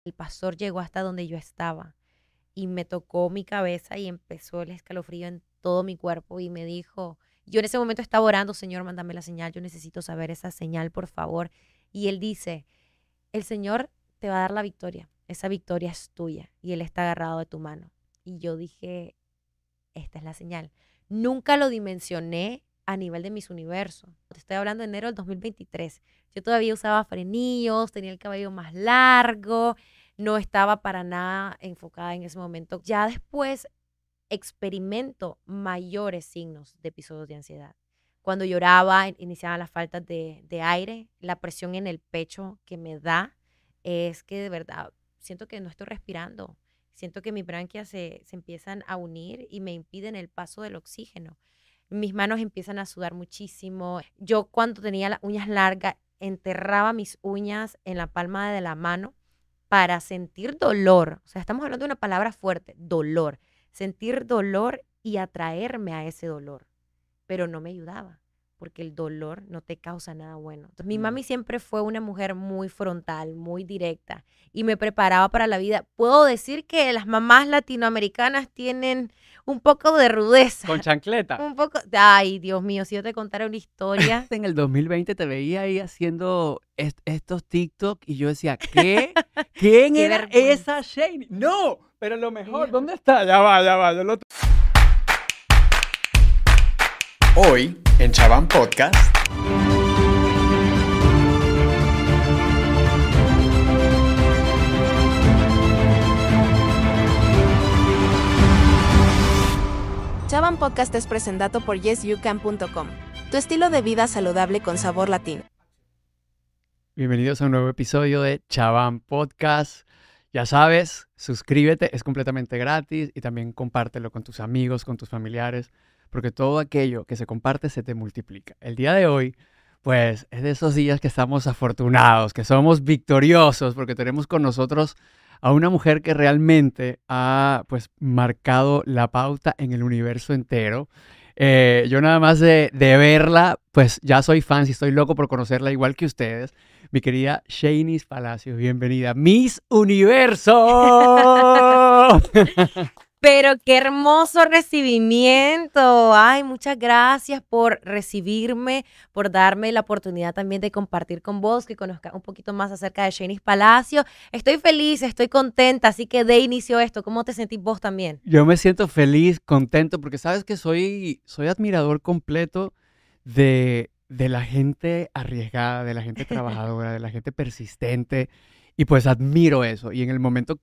El pastor llegó hasta donde yo estaba y me tocó mi cabeza y empezó el escalofrío en todo mi cuerpo y me dijo, yo en ese momento estaba orando, Señor, mándame la señal, yo necesito saber esa señal, por favor. Y él dice, el Señor te va a dar la victoria, esa victoria es tuya y Él está agarrado de tu mano. Y yo dije, esta es la señal. Nunca lo dimensioné a nivel de Miss Universo. Te estoy hablando de enero del 2023. Yo todavía usaba frenillos, tenía el cabello más largo, no estaba para nada enfocada en ese momento. Ya después experimento mayores signos de episodios de ansiedad. Cuando lloraba, iniciaban las faltas de aire, la presión en el pecho que me da es que de verdad siento que no estoy respirando. Siento que mis branquias se empiezan a unir y me impiden el paso del oxígeno. Mis manos empiezan a sudar muchísimo. Yo cuando tenía las uñas largas, enterraba mis uñas en la palma de la mano para sentir dolor. O sea, estamos hablando de una palabra fuerte, dolor. Sentir dolor y atraerme a ese dolor. Pero no me ayudaba, porque el dolor no te causa nada bueno. Entonces, mi mami siempre fue una mujer muy frontal, muy directa y me preparaba para la vida. Puedo decir que las mamás latinoamericanas tienen un poco de rudeza. Con chancleta. Un poco. Ay, Dios mío, si yo te contara una historia. En el 2020 te veía ahí haciendo estos TikTok y yo decía, ¿qué? ¿Quién Qué era vergüenza. esa Shane? No, pero lo mejor, ¿dónde está? Ya va, yo lo... Hoy, en Chaván Podcast, Chavan Podcast es presentado por yesyoucan.com, tu estilo de vida saludable con sabor latino. Bienvenidos a un nuevo episodio de Chaván Podcast. Ya sabes, suscríbete, es completamente gratis y también compártelo con tus amigos, con tus familiares, porque todo aquello que se comparte se te multiplica. El día de hoy, pues, es de esos días que estamos afortunados, que somos victoriosos, porque tenemos con nosotros a una mujer que realmente ha, pues, marcado la pauta en el universo entero. Yo nada más de verla, pues ya soy fan, si estoy loco por conocerla igual que ustedes. Mi querida Shanice Palacios, bienvenida. ¡Miss Universo! Pero qué hermoso recibimiento. Ay, muchas gracias por recibirme, por darme la oportunidad también de compartir con vos, que conozcas un poquito más acerca de Shanice Palacio. Estoy feliz, estoy contenta, así que de inicio esto. ¿Cómo te sentís vos también? Yo me siento feliz, contento, porque sabes que soy admirador completo de la gente arriesgada, de la gente trabajadora, de la gente persistente, y pues admiro eso. Y en el momento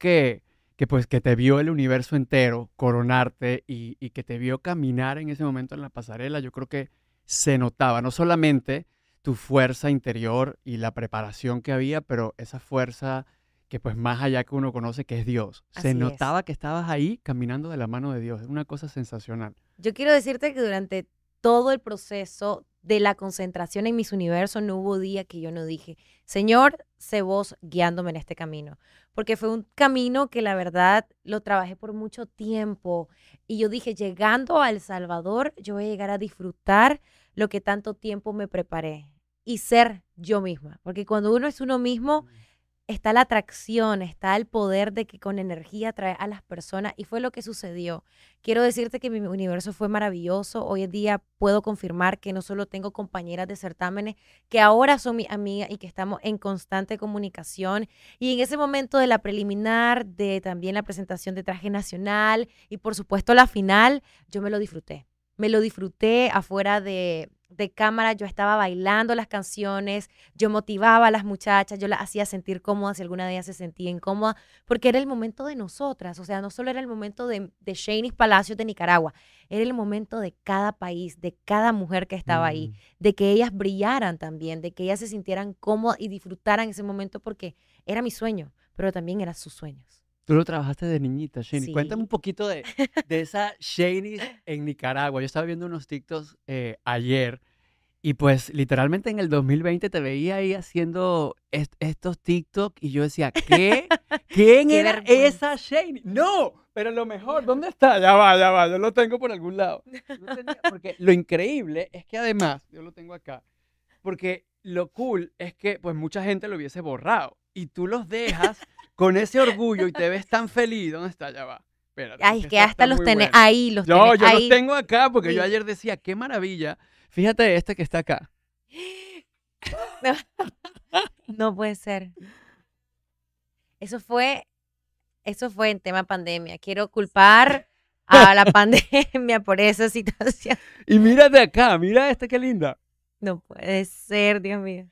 que te vio el universo entero coronarte y que te vio caminar en ese momento en la pasarela, yo creo que se notaba no solamente tu fuerza interior y la preparación que había, pero esa fuerza que pues más allá que uno conoce que es Dios. Se Así es. notaba que estabas ahí caminando de la mano de Dios. Es una cosa sensacional. Yo quiero decirte que durante todo el proceso de la concentración en Miss Universo no hubo día que yo no dije, Señor, sé vos guiándome en este camino. Porque fue un camino que la verdad lo trabajé por mucho tiempo. Y yo dije, llegando a El Salvador, yo voy a llegar a disfrutar lo que tanto tiempo me preparé y ser yo misma. Porque cuando uno es uno mismo, está la atracción, está el poder de que con energía atrae a las personas y fue lo que sucedió. Quiero decirte que mi universo fue maravilloso. Hoy en día puedo confirmar que no solo tengo compañeras de certámenes que ahora son mis amigas y que estamos en constante comunicación. Y en ese momento de la preliminar, de también la presentación de traje nacional y por supuesto la final, yo me lo disfruté. Me lo disfruté afuera de cámara, yo estaba bailando las canciones, yo motivaba a las muchachas, yo las hacía sentir cómodas si alguna de ellas se sentía incómoda, porque era el momento de nosotras, o sea, no solo era el momento de Shanice Palacios de Nicaragua, era el momento de cada país, de cada mujer que estaba ahí, de que ellas brillaran también, de que ellas se sintieran cómodas y disfrutaran ese momento porque era mi sueño, pero también eran sus sueños. Tú lo trabajaste de niñita, Shanice. Sí. Cuéntame un poquito de esa Shanice en Nicaragua. Yo estaba viendo unos TikToks ayer y pues literalmente en el 2020 te veía ahí haciendo estos TikTok y yo decía, ¿qué? ¿Quién Qué era vergüenza. esa Shanice? No, pero lo mejor, ¿dónde está? Ya va, yo lo tengo por algún lado. Porque lo increíble es que además, yo lo tengo acá, porque lo cool es que pues mucha gente lo hubiese borrado y tú los dejas con ese orgullo y te ves tan feliz. ¿Dónde está? Ya va. Espérate, Ay, es que esta hasta está los muy tenés buena. ahí, los No, tenés yo ahí. los tengo acá porque yo Sí. ayer decía, qué maravilla. Fíjate este que está acá. No puede ser. Eso fue en tema pandemia. Quiero culpar a la pandemia por esa situación. Y mírate acá, mira esta, qué linda. No puede ser, Dios mío.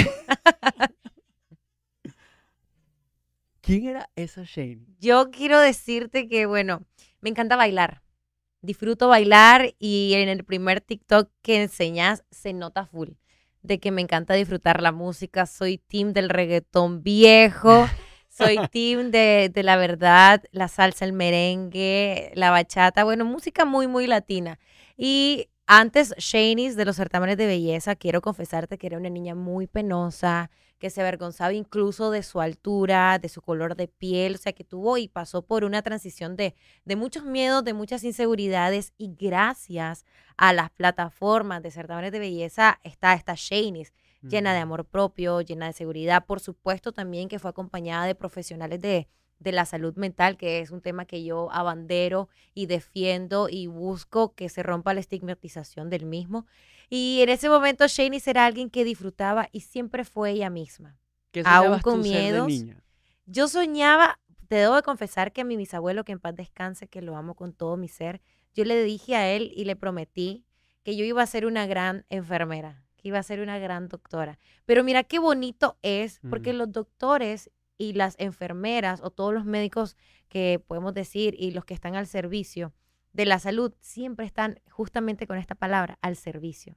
¿Quién era esa Shane? Yo quiero decirte que, bueno, me encanta bailar. Disfruto bailar y en el primer TikTok que enseñas se nota full de que me encanta disfrutar la música. Soy team del reggaetón viejo, soy team de la verdad, la salsa, el merengue, la bachata, bueno, música muy, muy latina. Y antes, Shanice, de los certámenes de belleza, quiero confesarte que era una niña muy penosa, que se avergonzaba incluso de su altura, de su color de piel, o sea, que tuvo y pasó por una transición de muchos miedos, de muchas inseguridades y gracias a las plataformas de certámenes de belleza está esta Shanice, llena de amor propio, llena de seguridad, por supuesto también que fue acompañada de profesionales de la salud mental, que es un tema que yo abandero y defiendo y busco que se rompa la estigmatización del mismo. Y en ese momento Shanice era alguien que disfrutaba y siempre fue ella misma. ¿Qué Aún soñabas con tú ser de miedos. niña? Yo soñaba, te debo de confesar que a mi bisabuelo, que en paz descanse, que lo amo con todo mi ser, yo le dije a él y le prometí que yo iba a ser una gran enfermera, que iba a ser una gran doctora. Pero mira qué bonito es, porque los doctores y las enfermeras o todos los médicos que podemos decir y los que están al servicio de la salud siempre están justamente con esta palabra, al servicio.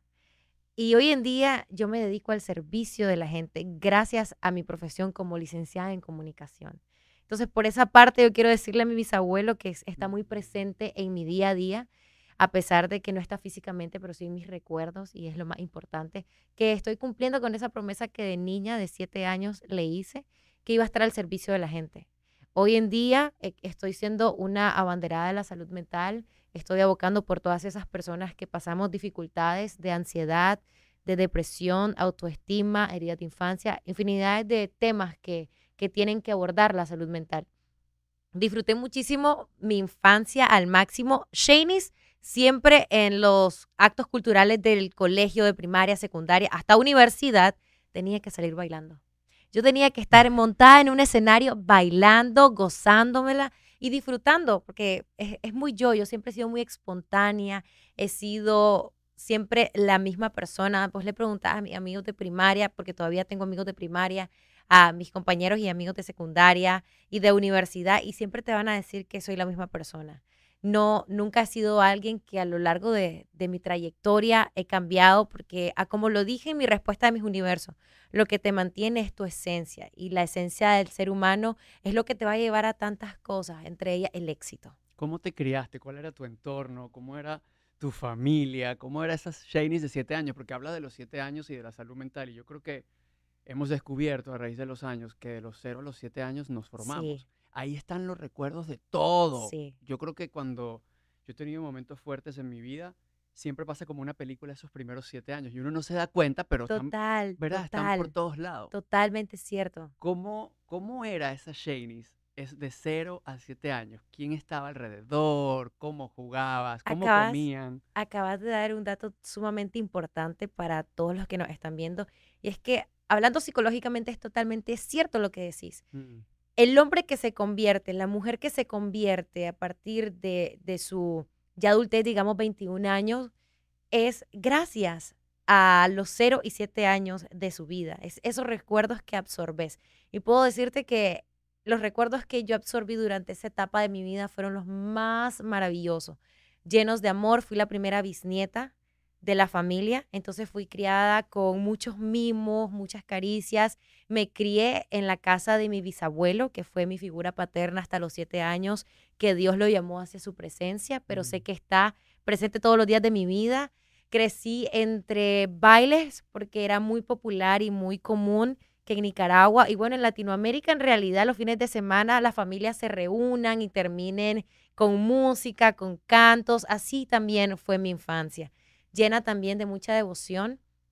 Y hoy en día yo me dedico al servicio de la gente gracias a mi profesión como licenciada en comunicación. Entonces, por esa parte yo quiero decirle a mi bisabuelo que está muy presente en mi día a día, a pesar de que no está físicamente, pero sí en mis recuerdos y es lo más importante, que estoy cumpliendo con esa promesa que de niña de 7 años le hice, que iba a estar al servicio de la gente. Hoy en día estoy siendo una abanderada de la salud mental, estoy abocando por todas esas personas que pasamos dificultades de ansiedad, de depresión, autoestima, heridas de infancia, infinidades de temas que tienen que abordar la salud mental. Disfruté muchísimo mi infancia al máximo. Shanice siempre en los actos culturales del colegio, de primaria, secundaria, hasta universidad, tenía que salir bailando. Yo tenía que estar montada en un escenario bailando, gozándomela y disfrutando, porque es muy yo siempre he sido muy espontánea, he sido siempre la misma persona. Pues le preguntaba a mis amigos de primaria, porque todavía tengo amigos de primaria, a mis compañeros y amigos de secundaria y de universidad, y siempre te van a decir que soy la misma persona. No, nunca he sido alguien que a lo largo de mi trayectoria he cambiado, porque como lo dije en mi respuesta de mis universos, lo que te mantiene es tu esencia, y la esencia del ser humano es lo que te va a llevar a tantas cosas, entre ellas el éxito. ¿Cómo te criaste? ¿Cuál era tu entorno? ¿Cómo era tu familia? ¿Cómo era esas Shanice de 7 años? Porque habla de los 7 años y de la salud mental, y yo creo que hemos descubierto a raíz de los años que de los 0 a los 7 años nos formamos. Sí. Ahí están los recuerdos de todo. Sí. Yo creo que cuando yo he tenido momentos fuertes en mi vida, siempre pasa como una película esos primeros 7 años y uno no se da cuenta, pero Total, ¿verdad? Están por todos lados. Totalmente cierto. ¿Cómo era esa Shanice? Es de 0 a 7 años. ¿Quién estaba alrededor? ¿Cómo jugabas? ¿Cómo comían? Acabas de dar un dato sumamente importante para todos los que nos están viendo, y es que hablando psicológicamente es totalmente cierto lo que decís. El hombre que se convierte, la mujer que se convierte a partir de su ya adultez, digamos 21 años, es gracias a los 0 y 7 años de su vida. Es esos recuerdos que absorbes. Y puedo decirte que los recuerdos que yo absorbí durante esa etapa de mi vida fueron los más maravillosos, llenos de amor. Fui la primera bisnieta de la familia, entonces fui criada con muchos mimos, muchas caricias. Me crié en la casa de mi bisabuelo, que fue mi figura paterna hasta los 7 años, que Dios lo llamó hacia su presencia, pero sé que está presente todos los días de mi vida. Crecí entre bailes, porque era muy popular y muy común que en Nicaragua, y bueno, en Latinoamérica en realidad los fines de semana las familias se reúnan y terminen con música, con cantos. Así también fue mi infancia, llena también de mucha devoción,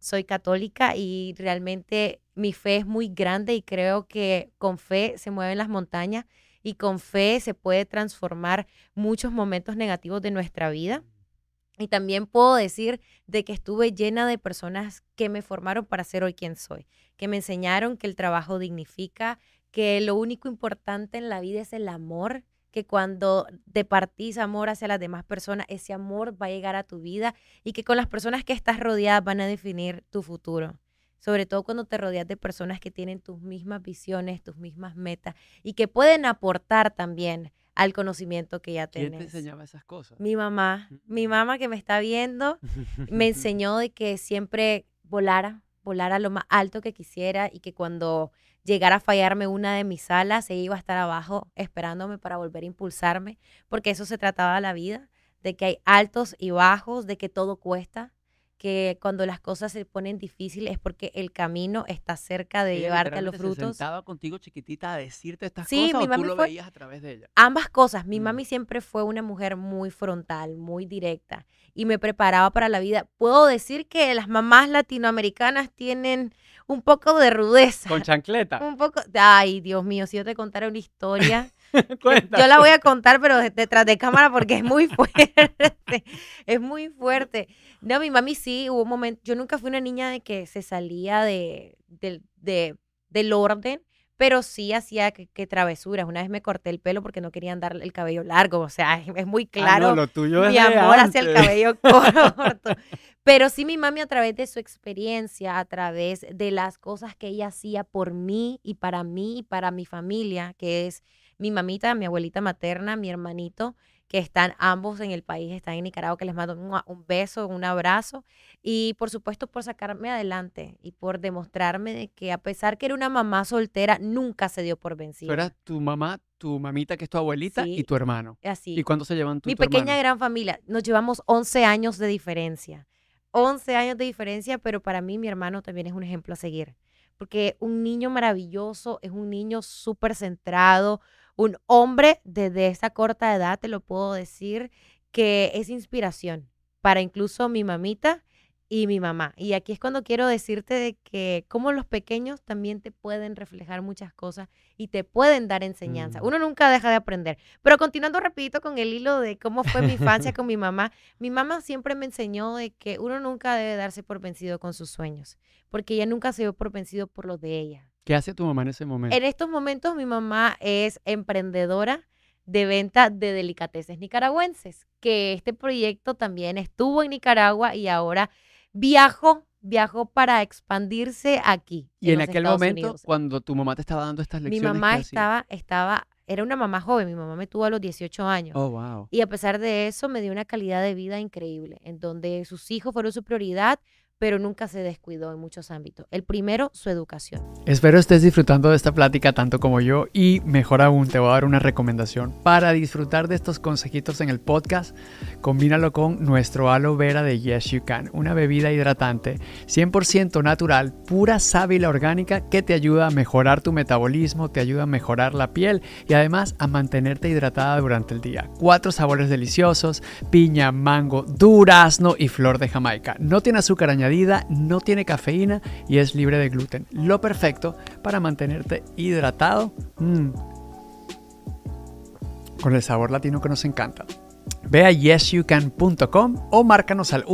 soy católica y realmente mi fe es muy grande y creo que con fe se mueven las montañas y con fe se puede transformar muchos momentos negativos de nuestra vida. Y también puedo decir de que estuve llena de personas que me formaron para ser hoy quien soy, que me enseñaron que el trabajo dignifica, que lo único importante en la vida es el amor, que cuando departís amor hacia las demás personas, ese amor va a llegar a tu vida y que con las personas que estás rodeadas van a definir tu futuro. Sobre todo cuando te rodeas de personas que tienen tus mismas visiones, tus mismas metas y que pueden aportar también al conocimiento que ya ¿Quién te tenés. enseñaba esas cosas? Mi mamá que me está viendo, me enseñó de que siempre volara lo más alto que quisiera y que cuando llegara a fallarme una de mis alas, ella iba a estar abajo esperándome para volver a impulsarme, porque eso se trataba la vida, de que hay altos y bajos, de que todo cuesta, que cuando las cosas se ponen difíciles es porque el camino está cerca de Ella llevarte a los literalmente se frutos. sentaba contigo chiquitita a decirte estas Sí, cosas mi o tú mami lo fue veías a través de ella. ambas cosas. Mi Mm. mami siempre fue una mujer muy frontal, muy directa y me preparaba para la vida. Puedo decir que las mamás latinoamericanas tienen un poco de rudeza. Con chancleta. Un poco. Ay, Dios mío, si yo te contara una historia, Cuenta. yo la voy a contar, pero detrás de cámara porque es muy fuerte. Es muy fuerte. No, mi mami sí, hubo un momento. Yo nunca fui una niña de que se salía del orden, pero sí hacía que travesuras. Una vez me corté el pelo porque no quería andar el cabello largo. O sea, es muy claro. Ah, no, lo tuyo es Mi de amor hacia el antes. cabello corto. Pero sí mi mami a través de su experiencia, a través de las cosas que ella hacía por mí y para mi familia, que es mi mamita, mi abuelita materna, mi hermanito, que están ambos en el país, están en Nicaragua, que les mando un beso, un abrazo. Y por supuesto por sacarme adelante y por demostrarme de que a pesar que era una mamá soltera, nunca se dio por Tú vencida. eras tu mamá, tu mamita, que es tu abuelita, y Sí, tu hermano. así. ¿Y cuándo se llevan tú y Mi tu pequeña hermano? gran familia, nos llevamos 11 años de diferencia. 11 años de diferencia, pero para mí mi hermano también es un ejemplo a seguir. Porque un niño maravilloso, es un niño súper centrado, un hombre desde esa corta edad, te lo puedo decir, que es inspiración para incluso mi mamita y mi mamá. Y aquí es cuando quiero decirte de que como los pequeños también te pueden reflejar muchas cosas y te pueden dar enseñanza. Mm. Uno nunca deja de aprender. Pero continuando rapidito con el hilo de cómo fue mi infancia con mi mamá siempre me enseñó de que uno nunca debe darse por vencido con sus sueños, porque ella nunca se dio por vencido por los de ella. ¿Qué hace tu mamá en ese momento? En estos momentos mi mamá es emprendedora de venta de delicateces nicaragüenses, que este proyecto también estuvo en Nicaragua y ahora viajó para expandirse aquí. Y en los aquel Estados momento, Unidos. cuando tu mamá te estaba dando estas Mi lecciones, mamá ¿qué hacía? era una mamá joven, mi mamá me tuvo a los 18 años. Oh, wow. Y a pesar de eso, me dio una calidad de vida increíble, en donde sus hijos fueron su prioridad, pero nunca se descuidó en muchos ámbitos. El primero, su educación. Espero estés disfrutando de esta plática tanto como yo y mejor aún te voy a dar una recomendación para disfrutar de estos consejitos en el podcast. Combínalo con nuestro aloe vera de Yes You Can, una bebida hidratante 100% natural, pura sábila orgánica que te ayuda a mejorar tu metabolismo, te ayuda a mejorar la piel y además a mantenerte hidratada durante el día. 4 sabores deliciosos: piña, mango, durazno y flor de Jamaica. No tiene azúcar añadida, no tiene cafeína y es libre de gluten. Lo perfecto para mantenerte hidratado con el sabor latino que nos encanta. Ve a yesyoucan.com o márcanos al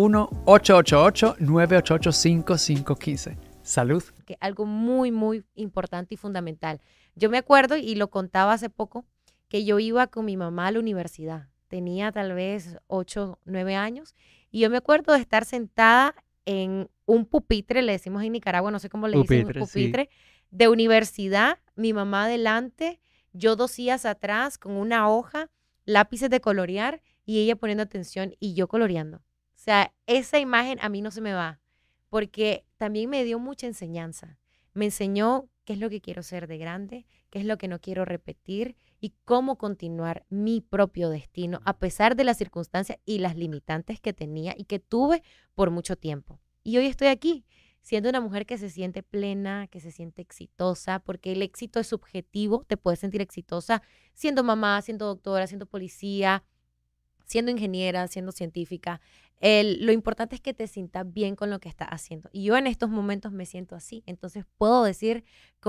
1-888-988-5515. Salud. Que algo muy, muy importante y fundamental. Yo me acuerdo, y lo contaba hace poco, que yo iba con mi mamá a la universidad. Tenía tal vez 8, 9 años. Y yo me acuerdo de estar sentada en un pupitre, le decimos en Nicaragua, no sé cómo le dicen, pupitre, de universidad, mi mamá adelante, yo 2 sillas atrás con una hoja, lápices de colorear y ella poniendo atención y yo coloreando. O sea, esa imagen a mí no se me va, porque también me dio mucha enseñanza. Me enseñó qué es lo que quiero ser de grande, qué es lo que no quiero repetir y cómo continuar mi propio destino a pesar de las circunstancias y las limitantes que tenía y que tuve por mucho tiempo. Y hoy estoy aquí, siendo una mujer que se siente plena, que se siente exitosa, porque el éxito es subjetivo, te puedes sentir exitosa siendo mamá, siendo doctora, siendo policía, siendo ingeniera, siendo científica, lo importante es que te sientas bien con lo que estás haciendo. Y yo en estos momentos me siento así. Entonces puedo decir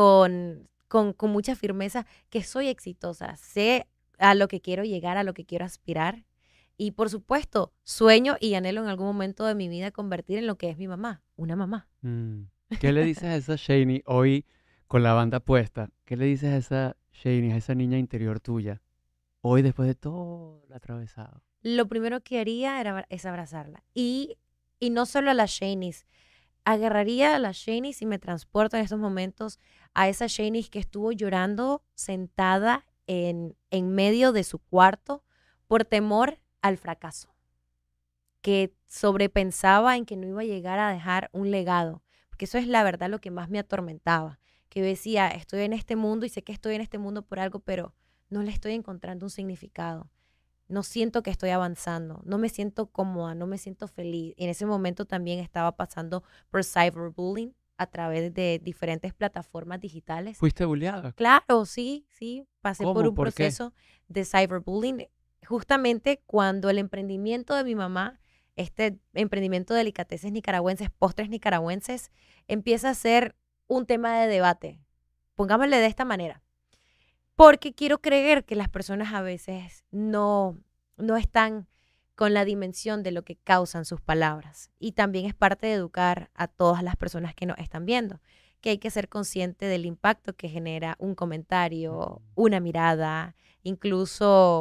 con mucha firmeza que soy exitosa. Sé a lo que quiero llegar, a lo que quiero aspirar. Y por supuesto, sueño y anhelo en algún momento de mi vida convertir en lo que es mi mamá, una mamá. ¿Qué le dices a esa Shani hoy con la banda puesta? ¿Qué le dices a esa Shani, a esa niña interior tuya, hoy después de todo lo atravesado? Lo primero que haría es abrazarla. Y no solo a las Shanies, agarraría a las Shanies y me transporto en estos momentos a esa Shanies que estuvo llorando sentada en medio de su cuarto por temor al fracaso, que sobrepensaba en que no iba a llegar a dejar un legado, porque eso es la verdad lo que más me atormentaba, que yo decía, estoy en este mundo y sé que estoy en este mundo por algo, pero no le estoy encontrando un significado. No siento que estoy avanzando, no me siento cómoda, no me siento feliz. Y en ese momento también estaba pasando por cyberbullying a través de diferentes plataformas digitales. ¿Fuiste bulleada? Claro, sí, pasé por ¿Cómo? un ¿Por qué? proceso de cyberbullying. Justamente cuando el emprendimiento de mi mamá, este emprendimiento de delicateces nicaragüenses, postres nicaragüenses, empieza a ser un tema de debate. Pongámosle de esta manera. Porque quiero creer que las personas a veces no están con la dimensión de lo que causan sus palabras. Y también es parte de educar a todas las personas que nos están viendo, que hay que ser consciente del impacto que genera un comentario, una mirada, incluso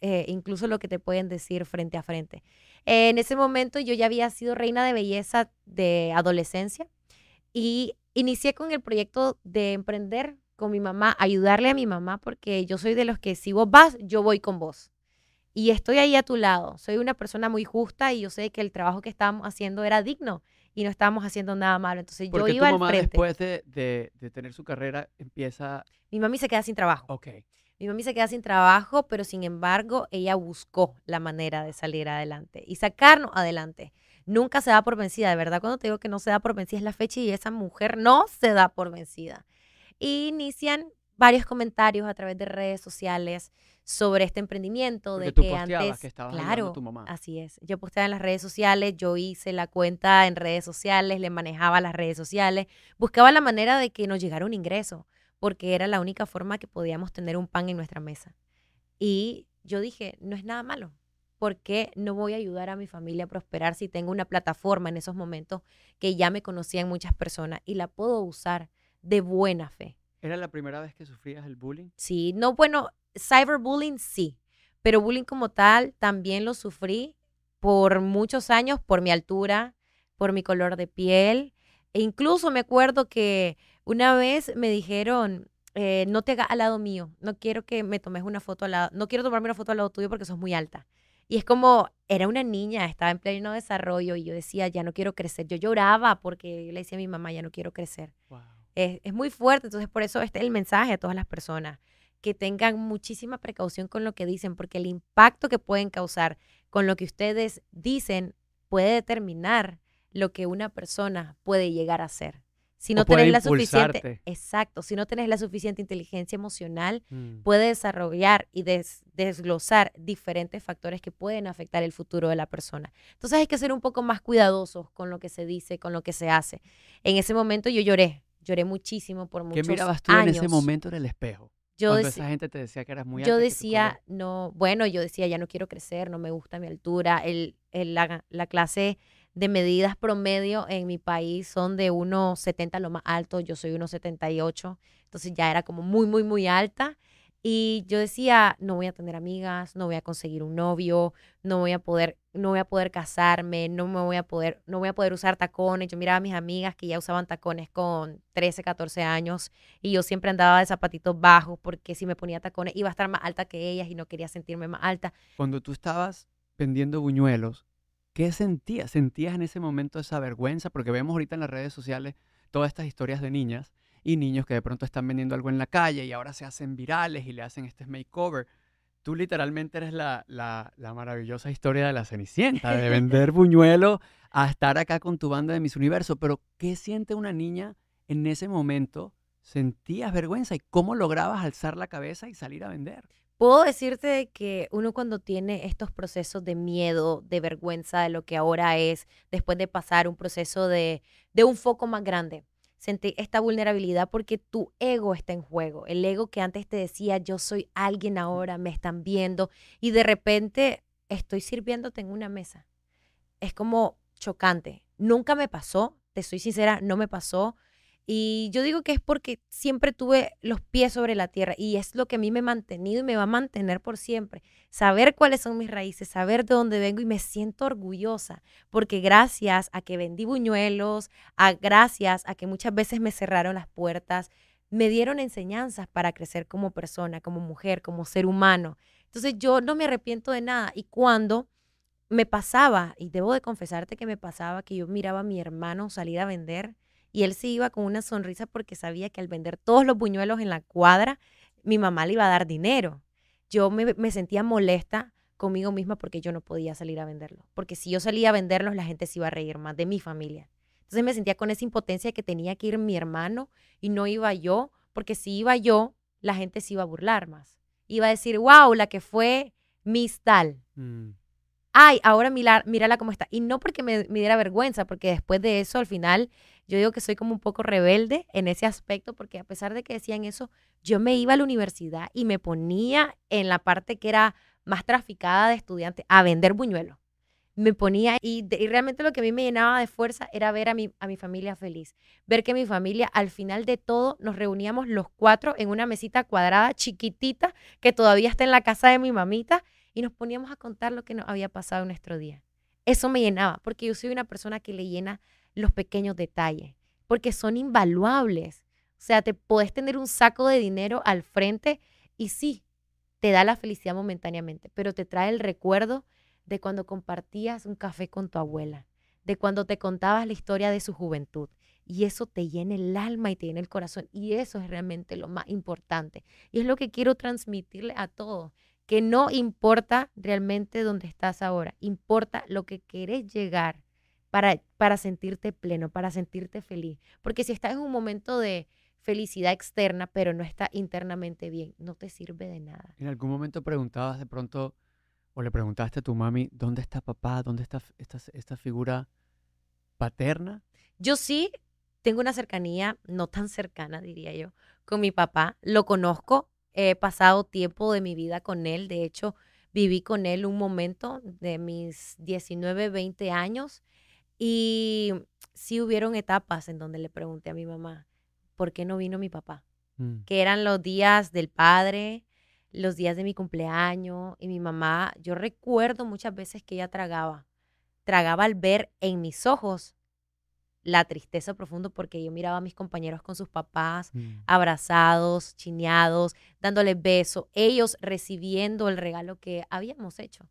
lo que te pueden decir frente a frente. En ese momento yo ya había sido reina de belleza de adolescencia y inicié con el proyecto de emprender con mi mamá, ayudarle a mi mamá, porque yo soy de los que si vos vas, yo voy con vos. Y estoy ahí a tu lado. Soy una persona muy justa y yo sé que el trabajo que estábamos haciendo era digno y no estábamos haciendo nada malo. Entonces Porque yo iba tu al mamá frente. después de tener su carrera empieza... Mi mami se queda sin trabajo. Ok. Mi mami se queda sin trabajo, pero sin embargo ella buscó la manera de salir adelante y sacarnos adelante. Nunca se da por vencida, de verdad cuando te digo que no se da por vencida es la fecha y esa mujer no se da por vencida. Y inician varios comentarios a través de redes sociales sobre este emprendimiento. Porque de tú que posteabas antes, que estabas ayudando a claro, tu mamá. así es. Yo posteaba en las redes sociales, yo hice la cuenta en redes sociales, le manejaba las redes sociales, buscaba la manera de que nos llegara un ingreso, porque era la única forma que podíamos tener un pan en nuestra mesa. Y yo dije, no es nada malo. ¿Por qué no voy a ayudar a mi familia a prosperar si tengo una plataforma en esos momentos que ya me conocían muchas personas y la puedo usar de buena fe? ¿Era la primera vez que sufrías el bullying? Sí, no, bueno, cyberbullying sí, pero bullying como tal también lo sufrí por muchos años, por mi altura, por mi color de piel. E incluso me acuerdo que una vez me dijeron, no te hagas al lado mío, no quiero que me tomes una foto al lado, no quiero tomarme una foto al lado tuyo porque sos muy alta. Y es como, era una niña, estaba en pleno desarrollo y yo decía, ya no quiero crecer. Yo lloraba porque le decía a mi mamá, ya no quiero crecer. Wow. Es muy fuerte, entonces por eso este es el mensaje a todas las personas, que tengan muchísima precaución con lo que dicen, porque el impacto que pueden causar con lo que ustedes dicen puede determinar lo que una persona puede llegar a ser. Si no puede tenés la suficiente, impulsarte. exacto, si no tenés la suficiente inteligencia emocional, Mm. puede desarrollar y desglosar diferentes factores que pueden afectar el futuro de la persona. Entonces hay que ser un poco más cuidadosos con lo que se dice, con lo que se hace. En ese momento yo lloré muchísimo por muchos ¿Qué años. mirabas tú en ese momento en el espejo? Yo Cuando deci- esa gente te decía que eras muy alta. yo que tu decía, color- no, bueno, yo decía, ya no quiero crecer, no me gusta mi altura. La clase de medidas promedio en mi país son de 1,70 lo más alto, yo soy 1,78, entonces ya era como muy, muy, muy alta. Y yo decía, no voy a tener amigas, no voy a conseguir un novio, no voy a poder casarme, no voy a poder usar tacones. Yo miraba a mis amigas que ya usaban tacones con 13, 14 años y yo siempre andaba de zapatitos bajos porque si me ponía tacones iba a estar más alta que ellas y no quería sentirme más alta. Cuando tú estabas vendiendo buñuelos, ¿qué sentías? ¿Sentías en ese momento esa vergüenza? Porque vemos ahorita en las redes sociales todas estas historias de niñas y niños que de pronto están vendiendo algo en la calle y ahora se hacen virales y le hacen este makeover. Tú literalmente eres la maravillosa historia de la Cenicienta, de vender buñuelos a estar acá con tu banda de Miss Universo. Pero, ¿qué siente una niña en ese momento sentías vergüenza y cómo lograbas alzar la cabeza y salir a vender. Puedo decirte que uno cuando tiene estos procesos de miedo, de vergüenza de lo que ahora es, después de pasar un proceso de un foco más grande, sentí esta vulnerabilidad porque tu ego está en juego. El ego que antes te decía, yo soy alguien ahora, me están viendo, y de repente estoy sirviéndote en una mesa. Es como chocante. Nunca me pasó, te soy sincera, no me pasó. Y yo digo que es porque siempre tuve los pies sobre la tierra y es lo que a mí me ha mantenido y me va a mantener por siempre. Saber cuáles son mis raíces, saber de dónde vengo y me siento orgullosa porque gracias a que vendí buñuelos, gracias a que muchas veces me cerraron las puertas, me dieron enseñanzas para crecer como persona, como mujer, como ser humano. Entonces yo no me arrepiento de nada y cuando me pasaba, y debo de confesarte que me pasaba que yo miraba a mi hermano salir a vender y él se iba con una sonrisa porque sabía que al vender todos los buñuelos en la cuadra, mi mamá le iba a dar dinero. Yo me sentía molesta conmigo misma porque yo no podía salir a venderlos. Porque si yo salía a venderlos, la gente se iba a reír más de mi familia. Entonces me sentía con esa impotencia de que tenía que ir mi hermano y no iba yo, porque si iba yo, la gente se iba a burlar más. Iba a decir, wow, la que fue Miss Tal. Ay, ahora mírala cómo está. Y no porque me diera vergüenza, porque después de eso, al final, yo digo que soy como un poco rebelde en ese aspecto, porque a pesar de que decían eso, yo me iba a la universidad y me ponía en la parte que era más traficada de estudiantes a vender buñuelos. Me ponía y realmente lo que a mí me llenaba de fuerza era ver a mi familia feliz. Ver que mi familia, al final de todo, nos reuníamos los 4 en una mesita cuadrada, chiquitita, que todavía está en la casa de mi mamita, y nos poníamos a contar lo que nos había pasado en nuestro día. Eso me llenaba, porque yo soy una persona que le llena los pequeños detalles, porque son invaluables. O sea, te podés tener un saco de dinero al frente y sí, te da la felicidad momentáneamente, pero te trae el recuerdo de cuando compartías un café con tu abuela, de cuando te contabas la historia de su juventud. Y eso te llena el alma y te llena el corazón. Y eso es realmente lo más importante. Y es lo que quiero transmitirle a todos. Que no importa realmente dónde estás ahora, importa lo que querés llegar para sentirte pleno, para sentirte feliz. Porque si estás en un momento de felicidad externa, pero no está internamente bien, no te sirve de nada. ¿En algún momento preguntabas de pronto, o le preguntaste a tu mami, ¿dónde está papá? ¿Dónde está esta figura paterna? Yo sí tengo una cercanía, no tan cercana, diría yo, con mi papá. Lo conozco. He pasado tiempo de mi vida con él. De hecho, viví con él un momento de mis 19, 20 años. Y sí hubieron etapas en donde le pregunté a mi mamá, ¿por qué no vino mi papá? Que eran los días del padre, los días de mi cumpleaños. Y mi mamá, yo recuerdo muchas veces que ella tragaba al ver en mis ojos la tristeza profunda porque yo miraba a mis compañeros con sus papás, abrazados, chineados, dándoles besos, ellos recibiendo el regalo que habíamos hecho.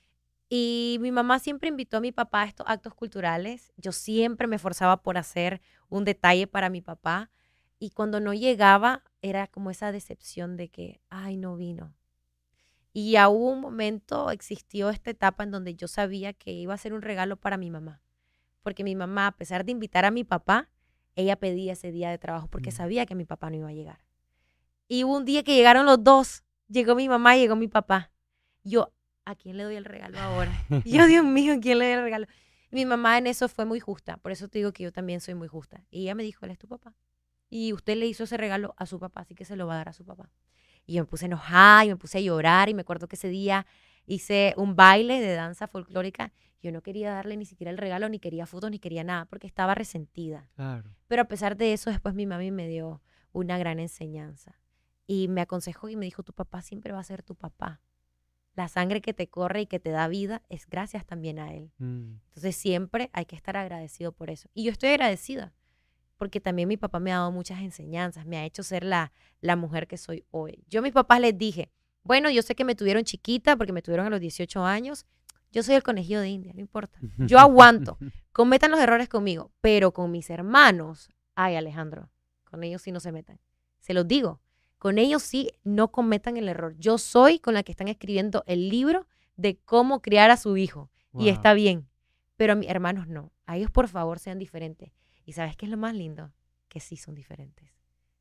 Y mi mamá siempre invitó a mi papá a estos actos culturales. Yo siempre me esforzaba por hacer un detalle para mi papá. Y cuando no llegaba, era como esa decepción de que, ay, no vino. Y a un momento existió esta etapa en donde yo sabía que iba a ser un regalo para mi mamá. Porque mi mamá, a pesar de invitar a mi papá, ella pedía ese día de trabajo porque sabía que mi papá no iba a llegar. Y hubo un día que llegaron los dos. Llegó mi mamá y llegó mi papá. Yo, ¿a quién le doy el regalo ahora? Y yo, Dios mío, ¿a quién le doy el regalo? Y mi mamá en eso fue muy justa. Por eso te digo que yo también soy muy justa. Y ella me dijo, él es tu papá. Y usted le hizo ese regalo a su papá, así que se lo va a dar a su papá. Y yo me puse enojada y me puse a llorar. Y me acuerdo que ese día hice un baile de danza folclórica. Yo no quería darle ni siquiera el regalo, ni quería fotos, ni quería nada, porque estaba resentida. Claro. Pero a pesar de eso, después mi mami me dio una gran enseñanza. Y me aconsejó y me dijo, tu papá siempre va a ser tu papá. La sangre que te corre y que te da vida es gracias también a él. Entonces siempre hay que estar agradecido por eso. Y yo estoy agradecida, porque también mi papá me ha dado muchas enseñanzas, me ha hecho ser la mujer que soy hoy. Yo a mis papás les dije, bueno, yo sé que me tuvieron chiquita, porque me tuvieron a los 18 años, yo soy el conejillo de India, no importa. Yo aguanto, cometan los errores conmigo, pero con mis hermanos, ay Alejandro, con ellos sí no se metan. Se los digo, con ellos sí no cometan el error. Yo soy con la que están escribiendo el libro de cómo criar a su hijo. Wow. Y está bien, pero a mis hermanos no. A ellos por favor sean diferentes. ¿Y sabes qué es lo más lindo? Que sí son diferentes.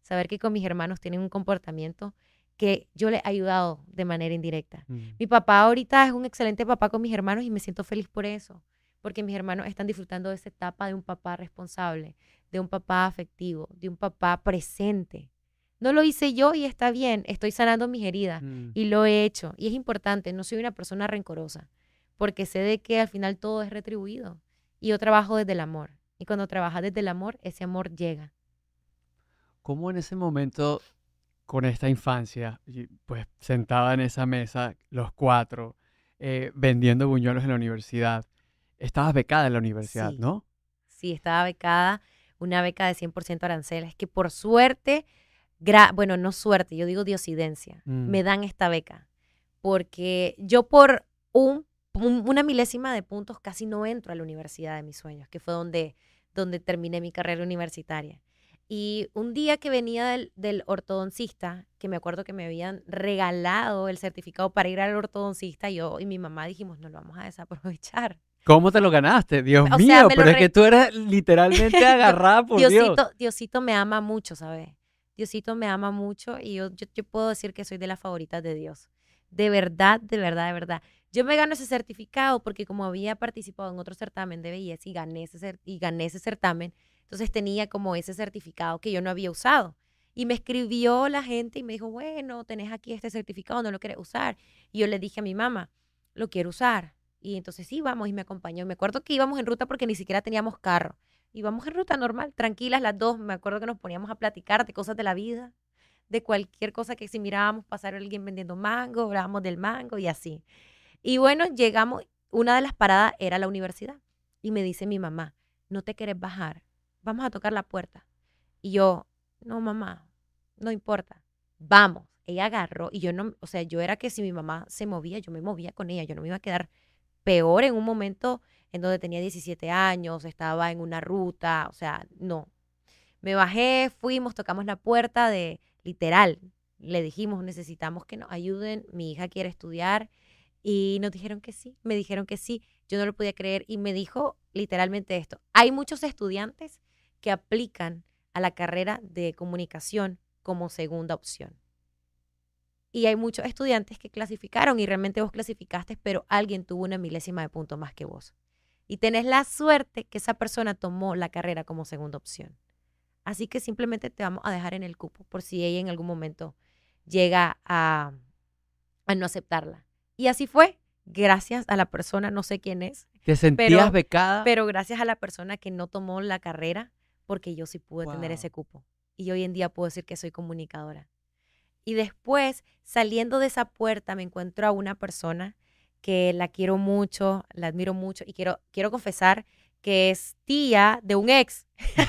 saber que con mis hermanos tienen un comportamiento que yo les he ayudado de manera indirecta. Mi papá ahorita es un excelente papá con mis hermanos y me siento feliz por eso, porque mis hermanos están disfrutando de esa etapa de un papá responsable, de un papá afectivo, de un papá presente. No lo hice yo y está bien, estoy sanando mis heridas y lo he hecho. Y es importante, no soy una persona rencorosa, porque sé de que al final todo es retribuido. Y yo trabajo desde el amor. Y cuando trabajas desde el amor, ese amor llega. ¿Cómo en ese momento, con esta infancia, pues sentada en esa mesa, los cuatro, vendiendo buñuelos en la universidad, estabas becada en la universidad, Sí. ¿no? Sí, estaba becada, una beca de 100% aranceles, que por suerte, bueno, no suerte, yo digo diosidencia, me dan esta beca. Porque yo por una milésima de puntos casi no entro a la universidad de mis sueños, que fue donde terminé mi carrera universitaria. Y un día que venía del ortodoncista, que me acuerdo que me habían regalado el certificado para ir al ortodoncista, yo y mi mamá dijimos, no lo vamos a desaprovechar. ¿Cómo te lo ganaste? Dios O sea, mío, me lo pero es que tú eres literalmente agarrada por Dios. Diosito me ama mucho, ¿sabes? Diosito me ama mucho y yo puedo decir que soy de las favoritas de Dios. De verdad, de verdad, de verdad. Yo me gano ese certificado porque como había participado en otro certamen de belleza y gané ese certamen, entonces tenía como ese certificado que yo no había usado. Y me escribió la gente y me dijo, bueno, tenés aquí este certificado, ¿no lo quieres usar? Y yo le dije a mi mamá, lo quiero usar. Y entonces sí, vamos, y me acompañó. Me acuerdo que íbamos en ruta porque ni siquiera teníamos carro. Íbamos en ruta normal, tranquilas las dos. Me acuerdo que nos poníamos a platicar de cosas de la vida, de cualquier cosa que si mirábamos pasar a alguien vendiendo mango, hablábamos del mango y así. Y bueno, llegamos, una de las paradas era la universidad. Y me dice mi mamá, ¿no te querés bajar? Vamos a tocar la puerta. Y yo, no, mamá, no importa. Vamos. Ella agarró y yo no, o sea, yo era que si mi mamá se movía, yo me movía con ella. Yo no me iba a quedar peor en un momento en donde tenía 17 años, estaba en una ruta, o sea, no. Me bajé, fuimos, tocamos la puerta de, literal, le dijimos, necesitamos que nos ayuden, mi hija quiere estudiar, y nos dijeron que sí, me dijeron que sí, yo no lo podía creer, y me dijo literalmente esto, hay muchos estudiantes que aplican a la carrera de comunicación como segunda opción. Y hay muchos estudiantes que clasificaron y realmente vos clasificaste, pero alguien tuvo una milésima de punto más que vos. Y tenés la suerte que esa persona tomó la carrera como segunda opción. Así que simplemente te vamos a dejar en el cupo por si ella en algún momento llega a no aceptarla. Y así fue, gracias a la persona, no sé quién es. ¿Te sentías becada? Pero gracias a la persona que no tomó la carrera, porque yo sí pude tener ese cupo. Y hoy en día puedo decir que soy comunicadora. Y después, saliendo de esa puerta, me encuentro a una persona que la quiero mucho, la admiro mucho y quiero confesar que es tía de un ex.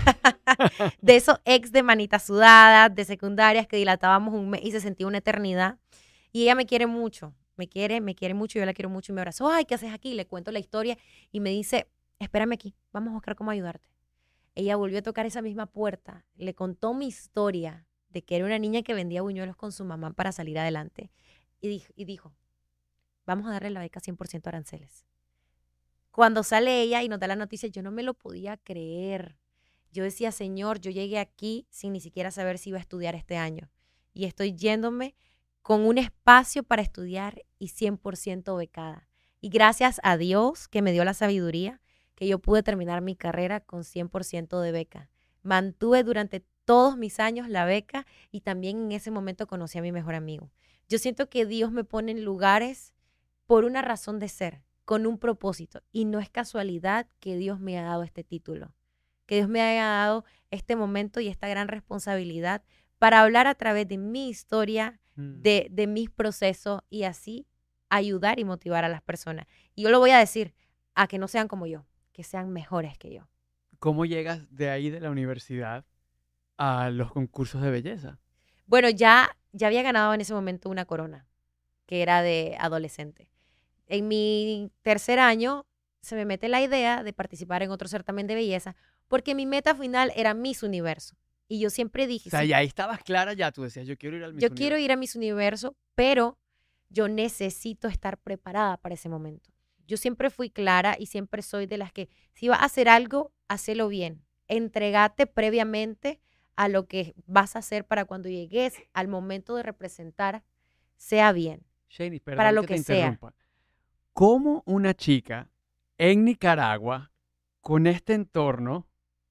De esos ex de manitas sudadas, de secundarias que dilatábamos un mes y se sentía una eternidad. Y ella me quiere mucho, me quiere mucho, yo la quiero mucho y me abrazó. Ay, ¿qué haces aquí? Le cuento la historia y me dice, espérame aquí, vamos a buscar cómo ayudarte. Ella volvió a tocar esa misma puerta, le contó mi historia de que era una niña que vendía buñuelos con su mamá para salir adelante. Y dijo, vamos a darle la beca 100% aranceles. Cuando sale ella y nos da la noticia, yo no me lo podía creer. Yo decía, Señor, yo llegué aquí sin ni siquiera saber si iba a estudiar este año. Y estoy yéndome con un espacio para estudiar y 100% becada. Y gracias a Dios que me dio la sabiduría, que yo pude terminar mi carrera con 100% de beca. Mantuve durante todos mis años la beca y también en ese momento conocí a mi mejor amigo. Yo siento que Dios me pone en lugares por una razón de ser, con un propósito. Y no es casualidad que Dios me haya dado este título, que Dios me haya dado este momento y esta gran responsabilidad para hablar a través de mi historia, de mis procesos y así ayudar y motivar a las personas. Y yo lo voy a decir, a que no sean como yo, que sean mejores que yo. ¿Cómo llegas de ahí de la universidad a los concursos de belleza? Bueno, ya había ganado en ese momento una corona, que era de adolescente. En mi tercer año se me mete la idea de participar en otro certamen de belleza, porque mi meta final era Miss Universo. Y yo siempre dije... O sea, sí, ya ahí estabas clara, ya tú decías, yo quiero ir al Miss yo Universo. quiero ir a Miss Universo, pero yo necesito estar preparada para ese momento. Yo siempre fui clara y siempre soy de las que, si vas a hacer algo, hacelo bien. Entregate previamente a lo que vas a hacer para cuando llegues al momento de representar, sea bien. Shani, Para perdón lo que te que sea. interrumpa. ¿Cómo una chica en Nicaragua, con este entorno,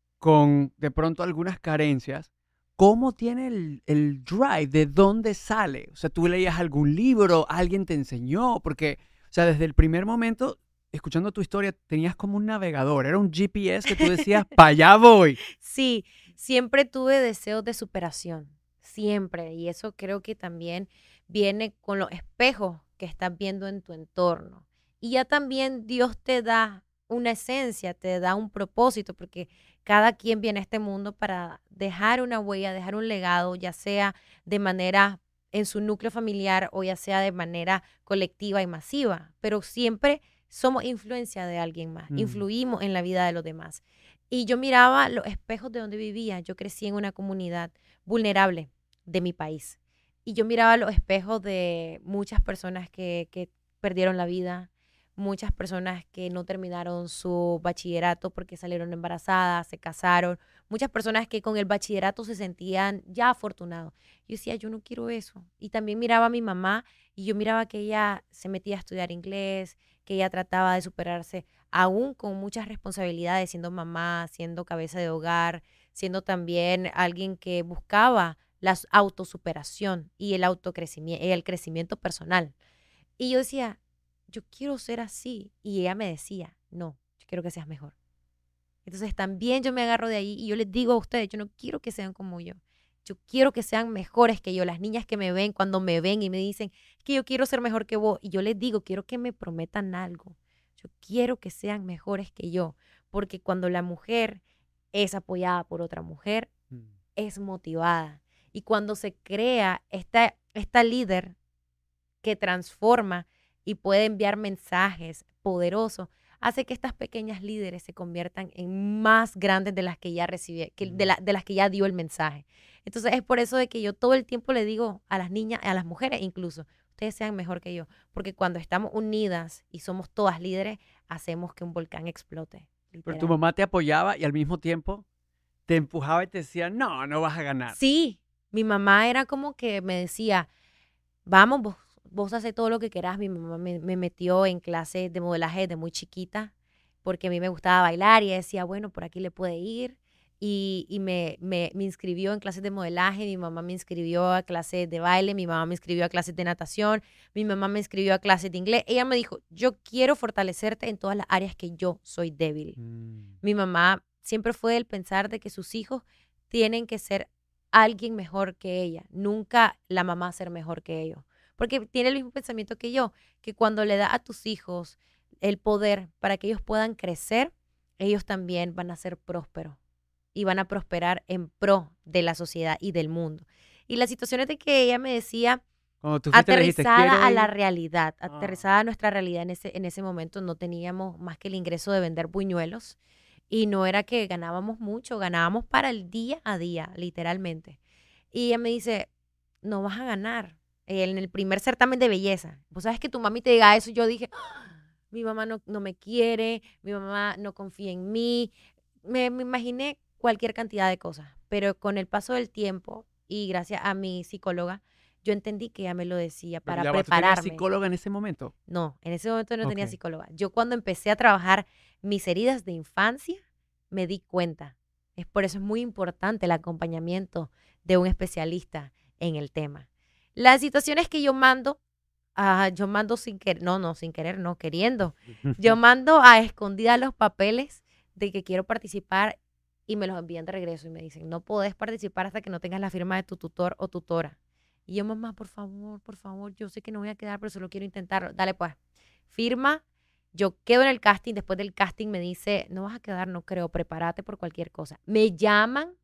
con de pronto algunas carencias, cómo tiene el drive? ¿De dónde sale? O sea, ¿tú leías algún libro? ¿Alguien te enseñó? Porque, o sea, desde el primer momento, escuchando tu historia, tenías como un navegador, era un GPS que tú decías, para allá voy. Sí, siempre tuve deseos de superación, siempre. Y eso creo que también viene con los espejos que estás viendo en tu entorno. Y ya también Dios te da una esencia, te da un propósito, porque cada quien viene a este mundo para dejar una huella, dejar un legado, ya sea de manera en su núcleo familiar o ya sea de manera colectiva y masiva. Pero siempre somos influencia de alguien más, influimos en la vida de los demás. Y yo miraba los espejos de donde vivía. Yo crecí en una comunidad vulnerable de mi país. Y yo miraba los espejos de muchas personas que perdieron la vida, muchas personas que no terminaron su bachillerato porque salieron embarazadas, se casaron, muchas personas que con el bachillerato se sentían ya afortunados. Yo decía, yo no quiero eso. Y también miraba a mi mamá y yo miraba que ella se metía a estudiar inglés, que ella trataba de superarse aún con muchas responsabilidades, siendo mamá, siendo cabeza de hogar, siendo también alguien que buscaba la autosuperación y el autocrecimiento, el crecimiento personal. Y yo decía, yo quiero ser así. Y ella me decía, no, yo quiero que seas mejor. Entonces también yo me agarro de ahí y yo les digo a ustedes, yo no quiero que sean como yo. Yo quiero que sean mejores que yo. Las niñas que me ven, cuando me ven y me dicen que yo quiero ser mejor que vos, y yo les digo, quiero que me prometan algo. Yo quiero que sean mejores que yo, porque cuando la mujer es apoyada por otra mujer, es motivada. Y cuando se crea esta líder que transforma y puede enviar mensajes poderosos, hace que estas pequeñas líderes se conviertan en más grandes de las que ya recibió, de las que ya dio el mensaje. Entonces es por eso de que yo todo el tiempo le digo a las niñas, a las mujeres incluso, ustedes sean mejor que yo, porque cuando estamos unidas y somos todas líderes, hacemos que un volcán explote. Pero tu Literal. mamá te apoyaba y al mismo tiempo te empujaba y te decía, no, no vas a ganar. Sí, mi mamá era como que me decía, vamos, vos haces todo lo que querás. Mi mamá me metió en clases de modelaje desde muy chiquita, porque a mí me gustaba bailar y ella decía, bueno, por aquí le puede ir. Y me inscribió en clases de modelaje, mi mamá me inscribió a clases de baile, mi mamá me inscribió a clases de natación, mi mamá me inscribió a clases de inglés. Ella me dijo, yo quiero fortalecerte en todas las áreas que yo soy débil. Mi mamá siempre fue el pensar de que sus hijos tienen que ser alguien mejor que ella, nunca la mamá ser mejor que ellos. Porque tiene el mismo pensamiento que yo, que cuando le da a tus hijos el poder para que ellos puedan crecer, ellos también van a ser prósperos y van a prosperar en pro de la sociedad y del mundo. Y las situaciones de que ella me decía, Cuando tú fuiste, le dijiste, aterrizada quiero a la ir. realidad, aterrizada a nuestra realidad en ese momento, no teníamos más que el ingreso de vender buñuelos y no era que ganábamos mucho, ganábamos para el día a día, literalmente. Y ella me dice, no vas a ganar en el primer certamen de belleza. Vos sabes que tu mami te diga eso. Yo dije, "Ah, mi mamá no me quiere, mi mamá no confía en mí". Me imaginé cualquier cantidad de cosas, pero con el paso del tiempo y gracias a mi psicóloga, yo entendí que ella me lo decía Pero para ya va, ¿tú tenías prepararme. psicóloga en ese momento? No, en ese momento no tenía Ok. psicóloga. Yo cuando empecé a trabajar mis heridas de infancia, me di cuenta. Es por eso es muy importante el acompañamiento de un especialista en el tema. Las situaciones que yo mando sin querer, no, sin querer, no, queriendo. Yo mando a escondidas los papeles de que quiero participar y me los envían de regreso y me dicen, no podés participar hasta que no tengas la firma de tu tutor o tutora. Y yo, mamá, por favor, yo sé que no voy a quedar, pero solo quiero intentarlo. Dale pues, firma, yo quedo en el casting, después del casting me dice, no vas a quedar, no creo, prepárate por cualquier cosa. Me llaman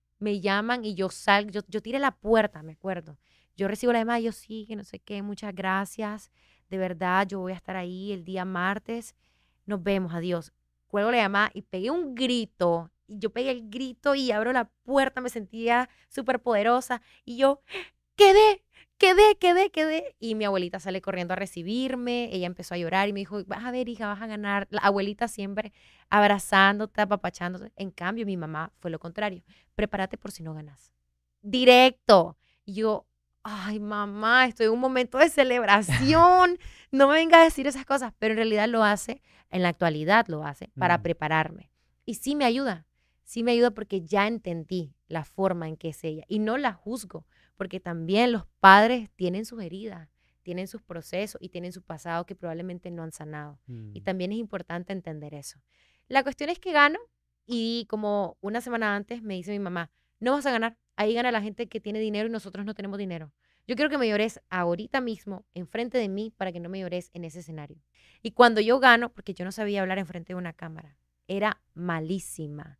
y yo salgo, yo tiré la puerta, me acuerdo. Yo recibo la llamada y yo sí, que no sé qué, muchas gracias, de verdad, yo voy a estar ahí el día martes, nos vemos, adiós. Cuelgo la llamada y pegué un grito, y yo pegué el grito y abro la puerta, me sentía súper poderosa y yo, quedé, quedé. Y mi abuelita sale corriendo a recibirme, ella empezó a llorar y me dijo, vas a ver, hija, vas a ganar. La abuelita siempre abrazándote, apapachándote. En cambio, mi mamá fue lo contrario. Prepárate por si no ganas. Directo. Y yo, ay, mamá, estoy en un momento de celebración. No me venga a decir esas cosas. Pero en realidad lo hace, en la actualidad lo hace, para prepararme. Y sí me ayuda porque ya entendí la forma en que es ella. Y no la juzgo, porque también los padres tienen sus heridas, tienen sus procesos y tienen su pasado que probablemente no han sanado. Y también es importante entender eso. La cuestión es que gano y como una semana antes me dice mi mamá, no vas a ganar, ahí gana la gente que tiene dinero y nosotros no tenemos dinero. Yo quiero que me llores ahorita mismo, enfrente de mí, para que no me llores en ese escenario. Y cuando yo gano, porque yo no sabía hablar enfrente de una cámara, era malísima,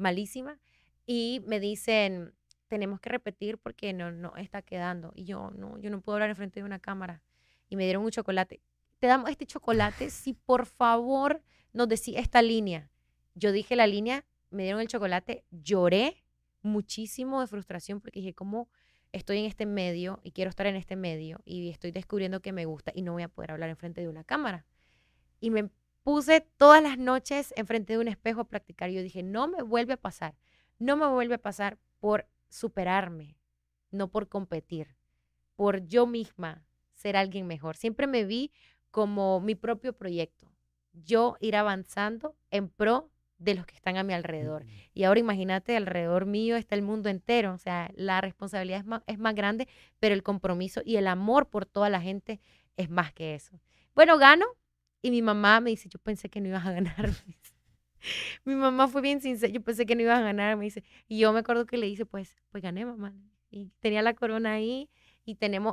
y me dicen, tenemos que repetir porque no está quedando. Y yo no puedo hablar enfrente de una cámara. Y me dieron un chocolate. Te damos este chocolate si por favor nos decís esta línea. Yo dije la línea, me dieron el chocolate, lloré muchísimo de frustración porque dije, ¿cómo estoy en este medio y quiero estar en este medio y estoy descubriendo que me gusta y no voy a poder hablar enfrente de una cámara? Y me puse todas las noches enfrente de un espejo a practicar. Yo dije, no me vuelve a pasar por superarme, no por competir, por yo misma ser alguien mejor. Siempre me vi como mi propio proyecto, yo ir avanzando en pro de los que están a mi alrededor. Y ahora imagínate, alrededor mío está el mundo entero, o sea, la responsabilidad es más grande, pero el compromiso y el amor por toda la gente es más que eso. Bueno, gano y mi mamá me dice, yo pensé que no ibas a ganar. Mi mamá fue bien sincera, yo pensé que no ibas a ganar, me dice. Y yo me acuerdo que le dice, pues gané, mamá. Y tenía la corona ahí y tenemos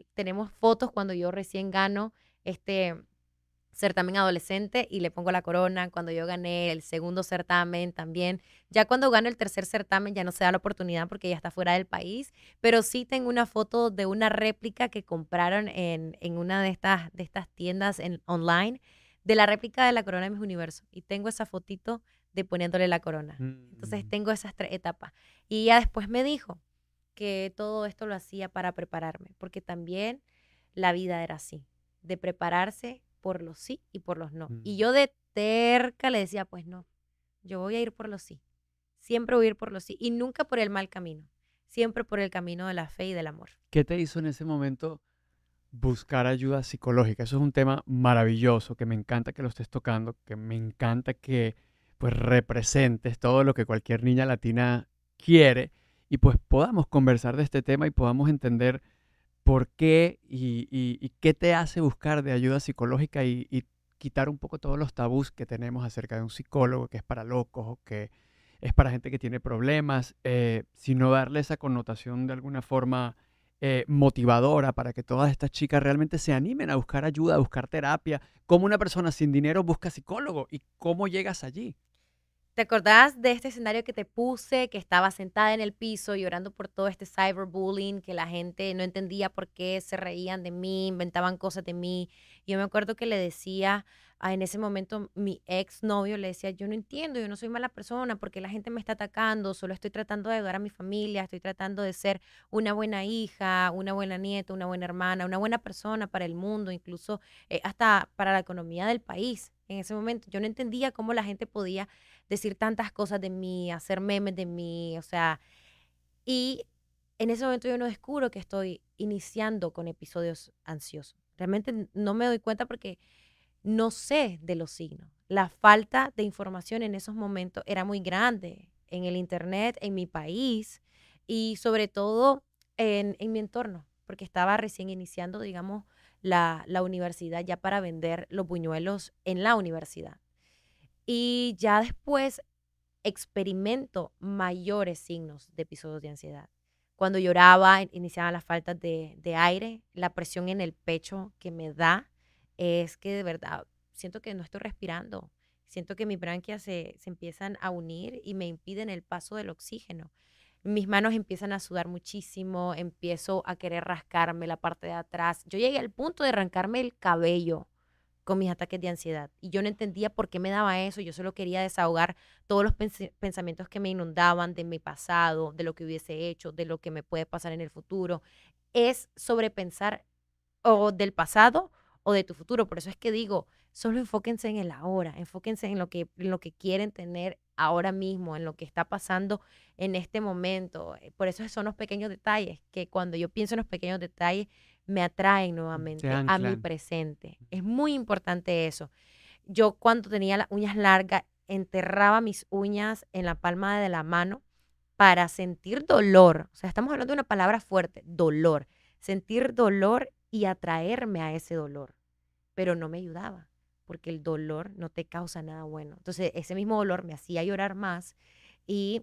fotos cuando yo recién gano este certamen adolescente y le pongo la corona. Cuando yo gané el segundo certamen también. Ya cuando gano el tercer certamen ya no se da la oportunidad porque ya está fuera del país, pero sí tengo una foto de una réplica que compraron en una de estas tiendas online, de la réplica de la corona de Miss Universo. Y tengo esa fotito de poniéndole la corona. Entonces tengo esas 3 etapas. Y ella después me dijo que todo esto lo hacía para prepararme, porque también la vida era así, de prepararse por los sí y por los no. Y yo de terca le decía, pues no, yo voy a ir por los sí. Siempre voy a ir por los sí y nunca por el mal camino. Siempre por el camino de la fe y del amor. ¿Qué te hizo en ese momento buscar ayuda psicológica? Eso es un tema maravilloso, que me encanta que lo estés tocando, que me encanta que pues representes todo lo que cualquier niña latina quiere y pues podamos conversar de este tema y podamos entender por qué y qué te hace buscar de ayuda psicológica y quitar un poco todos los tabús que tenemos acerca de un psicólogo que es para locos o que es para gente que tiene problemas, sino darle esa connotación de alguna forma motivadora para que todas estas chicas realmente se animen a buscar ayuda, a buscar terapia. ¿Cómo una persona sin dinero busca psicólogo y cómo llegas allí? ¿Te acordás de este escenario que te puse, que estaba sentada en el piso llorando por todo este cyberbullying, que la gente no entendía por qué se reían de mí, inventaban cosas de mí? Yo me acuerdo que le decía, en ese momento mi ex novio le decía, yo no entiendo, yo no soy mala persona, porque la gente me está atacando, solo estoy tratando de ayudar a mi familia, estoy tratando de ser una buena hija, una buena nieta, una buena hermana, una buena persona para el mundo, incluso hasta para la economía del país. En ese momento yo no entendía cómo la gente podía decir tantas cosas de mí, hacer memes de mí, o sea, y en ese momento yo no descubro que estoy iniciando con episodios ansiosos. Realmente no me doy cuenta porque no sé de los signos. La falta de información en esos momentos era muy grande en el internet, en mi país y sobre todo en mi entorno, porque estaba recién iniciando, digamos, la universidad ya para vender los buñuelos en la universidad. Y ya después experimento mayores signos de episodios de ansiedad. Cuando lloraba, iniciaban las faltas de aire, la presión en el pecho que me da es que de verdad siento que no estoy respirando. Siento que mis branquias se empiezan a unir y me impiden el paso del oxígeno. Mis manos empiezan a sudar muchísimo, empiezo a querer rascarme la parte de atrás. Yo llegué al punto de arrancarme el cabello con mis ataques de ansiedad. Y yo no entendía por qué me daba eso. Yo solo quería desahogar todos los pensamientos que me inundaban de mi pasado, de lo que hubiese hecho, de lo que me puede pasar en el futuro. Es sobrepensar o del pasado o de tu futuro. Por eso es que digo, solo enfóquense en el ahora, enfóquense en lo que quieren tener ahora mismo, en lo que está pasando en este momento. Por eso son los pequeños detalles, que cuando yo pienso en los pequeños detalles, me atraen Te nuevamente a mi anclan. presente. Es muy importante eso. Yo cuando tenía las uñas largas, enterraba mis uñas en la palma de la mano para sentir dolor. O sea, estamos hablando de una palabra fuerte, dolor. Sentir dolor y atraerme a ese dolor. Pero no me ayudaba, porque el dolor no te causa nada bueno. Entonces, ese mismo dolor me hacía llorar más y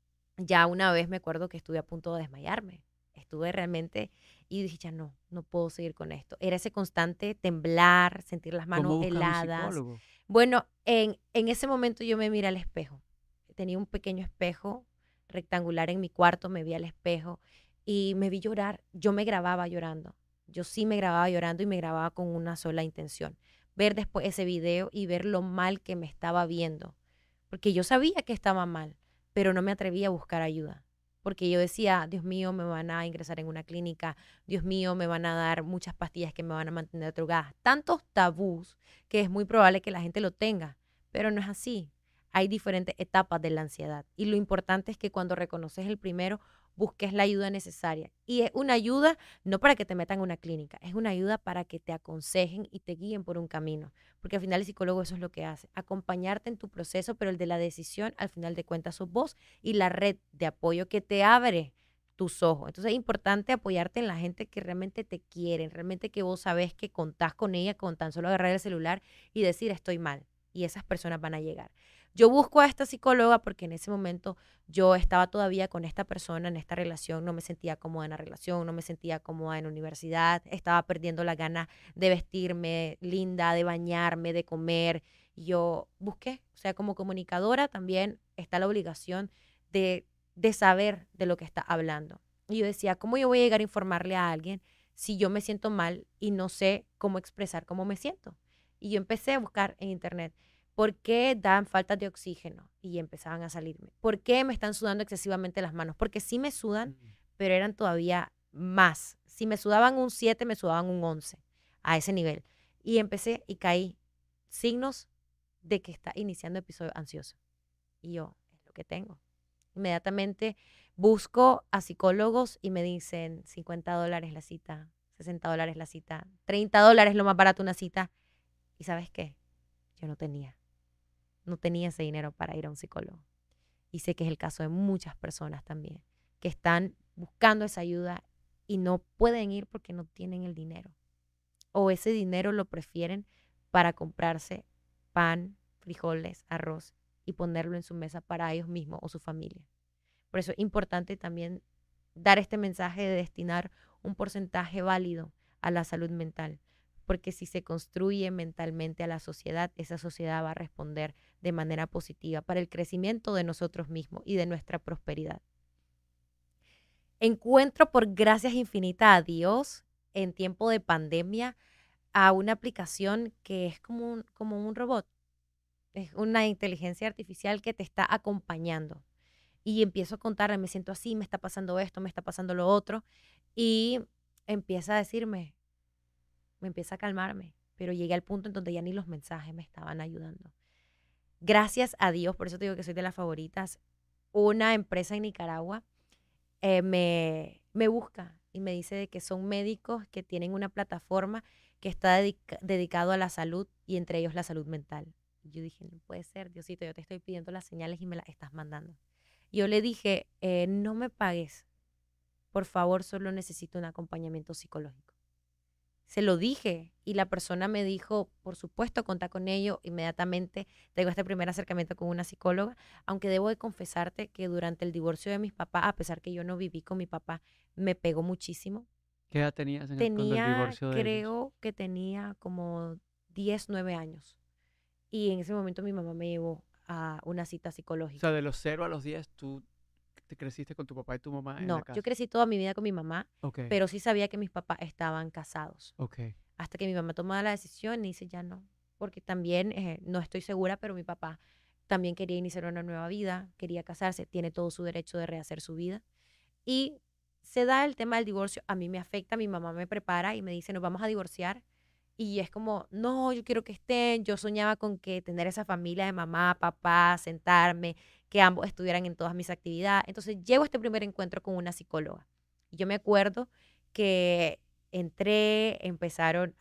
ya una vez me acuerdo que estuve a punto de desmayarme. Estuve realmente y dije, ya no puedo seguir con esto. Era ese constante temblar, sentir las manos ¿Cómo buscas un heladas. psicólogo? Bueno, en ese momento yo me miré al espejo. Tenía un pequeño espejo rectangular en mi cuarto, me vi al espejo y me vi llorar. Yo me grababa llorando. Yo sí me grababa llorando y me grababa con una sola intención. Ver después ese video y ver lo mal que me estaba viendo. Porque yo sabía que estaba mal, pero no me atrevía a buscar ayuda. Porque yo decía, Dios mío, me van a ingresar en una clínica, Dios mío, me van a dar muchas pastillas que me van a mantener drogada. Tantos tabús que es muy probable que la gente lo tenga, pero no es así. Hay diferentes etapas de la ansiedad y lo importante es que cuando reconoces el primero, busques la ayuda necesaria. Y es una ayuda no para que te metan en una clínica, es una ayuda para que te aconsejen y te guíen por un camino. Porque al final el psicólogo eso es lo que hace, acompañarte en tu proceso, pero el de la decisión, al final de cuentas, sos vos y la red de apoyo que te abre tus ojos. Entonces es importante apoyarte en la gente que realmente te quiere, realmente que vos sabés que contás con ella con tan solo agarrar el celular y decir estoy mal. Y esas personas van a llegar. Yo busco a esta psicóloga porque en ese momento yo estaba todavía con esta persona en esta relación, no me sentía cómoda en la relación, no me sentía cómoda en la universidad, estaba perdiendo la gana de vestirme linda, de bañarme, de comer. Yo busqué, o sea, como comunicadora también está la obligación de saber de lo que está hablando. Y yo decía, ¿cómo yo voy a llegar a informarle a alguien si yo me siento mal y no sé cómo expresar cómo me siento? Y yo empecé a buscar en internet. ¿Por qué dan falta de oxígeno? Y empezaban a salirme. ¿Por qué me están sudando excesivamente las manos? Porque sí me sudan, pero eran todavía más. Si me sudaban un 7, me sudaban un 11 a ese nivel. Y empecé y caí. Signos de que está iniciando episodio ansioso. Y yo, es lo que tengo. Inmediatamente busco a psicólogos y me dicen $50 la cita, $60 la cita, $30 lo más barato una cita. ¿Y sabes qué? Yo no tenía ese dinero para ir a un psicólogo. Y sé que es el caso de muchas personas también, que están buscando esa ayuda y no pueden ir porque no tienen el dinero. O ese dinero lo prefieren para comprarse pan, frijoles, arroz y ponerlo en su mesa para ellos mismos o su familia. Por eso es importante también dar este mensaje de destinar un porcentaje válido a la salud mental, porque si se construye mentalmente a la sociedad, esa sociedad va a responder de manera positiva para el crecimiento de nosotros mismos y de nuestra prosperidad. Encuentro por gracias infinitas a Dios en tiempo de pandemia a una aplicación que es como un robot, es una inteligencia artificial que te está acompañando. Y empiezo a contarle, me siento así, me está pasando esto, me está pasando lo otro. Y empieza a decirme, me empieza a calmarme. Pero llegué al punto en donde ya ni los mensajes me estaban ayudando. Gracias a Dios, por eso te digo que soy de las favoritas, una empresa en Nicaragua me busca y me dice de que son médicos que tienen una plataforma que está dedicado a la salud y entre ellos la salud mental. Y yo dije, no puede ser, Diosito, yo te estoy pidiendo las señales y me las estás mandando. Yo le dije, no me pagues, por favor, solo necesito un acompañamiento psicológico. Se lo dije y la persona me dijo, por supuesto, contá con ello. Inmediatamente tengo este primer acercamiento con una psicóloga, aunque debo de confesarte que durante el divorcio de mis papás, a pesar que yo no viví con mi papá, me pegó muchísimo. ¿Qué edad tenías cuando el divorcio de ellos? Creo que tenía como 10, 9 años. Y en ese momento mi mamá me llevó a una cita O psicológica. sea, de los 0 a los 10, tú te creciste con tu papá y tu mamá en la No, casa. yo crecí toda mi vida con mi mamá, Ok, pero sí sabía que mis papás estaban casados. ok. Hasta que mi mamá tomaba la decisión y dice, ya no, porque también no estoy segura, pero mi papá también quería iniciar una nueva vida, quería casarse, tiene todo su derecho de rehacer su vida. Y se da el tema del divorcio, a mí me afecta, mi mamá me prepara y me dice, nos vamos a divorciar. Y es como, no, yo quiero que estén. Yo soñaba con que tener esa familia de mamá, papá, sentarme, que ambos estuvieran en todas mis actividades. Entonces llego a este primer encuentro con una psicóloga. Y yo me acuerdo que entré, empezaron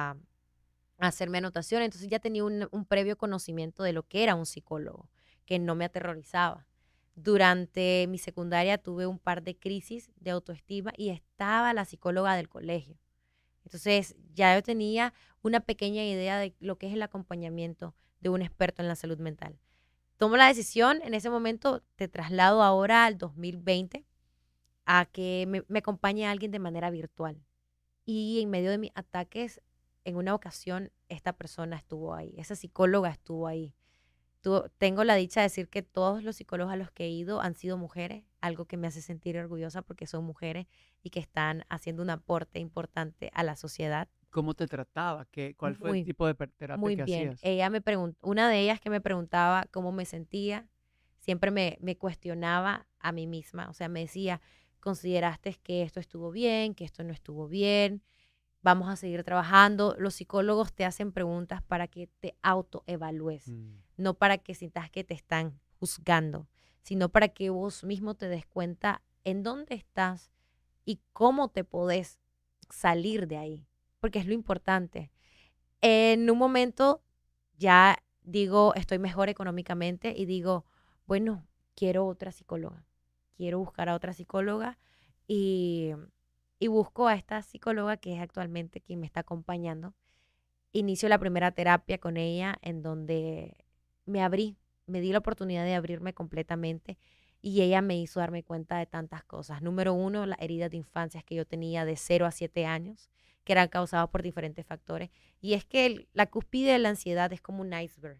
a hacerme anotaciones, entonces ya tenía un previo conocimiento de lo que era un psicólogo, que no me aterrorizaba. Durante mi secundaria tuve un par de crisis de autoestima y estaba la psicóloga del colegio. Entonces ya yo tenía una pequeña idea de lo que es el acompañamiento de un experto en la salud mental. Tomo la decisión, en ese momento te traslado ahora al 2020 a que me acompañe alguien de manera virtual. Y en medio de mis ataques, en una ocasión, esta persona estuvo ahí, esa psicóloga estuvo ahí. Tengo la dicha de decir que todos los psicólogos a los que he ido han sido mujeres, algo que me hace sentir orgullosa porque son mujeres y que están haciendo un aporte importante a la sociedad. ¿Cómo te trataba? ¿Cuál fue el Muy, tipo de terapia muy que bien. hacías? Ella me preguntó, una de ellas que me preguntaba cómo me sentía, siempre me cuestionaba a mí misma, o sea, me decía, ¿consideraste que esto estuvo bien, que esto no estuvo bien? Vamos a seguir trabajando. Los psicólogos te hacen preguntas para que te autoevalúes, no para que sientas que te están juzgando, sino para que vos mismo te des cuenta en dónde estás y cómo te podés salir de ahí, porque es lo importante. En un momento ya digo, estoy mejor económicamente y digo, bueno, quiero otra psicóloga, quiero buscar a otra psicóloga y, y busco a esta psicóloga que es actualmente quien me está acompañando. Inicio la primera terapia con ella en donde me abrí, me di la oportunidad de abrirme completamente y ella me hizo darme cuenta de tantas cosas. Número uno, las heridas de infancia que yo tenía de 0 a 7 años, que eran causadas por diferentes factores. Y es que la cúspide de la ansiedad es como un iceberg.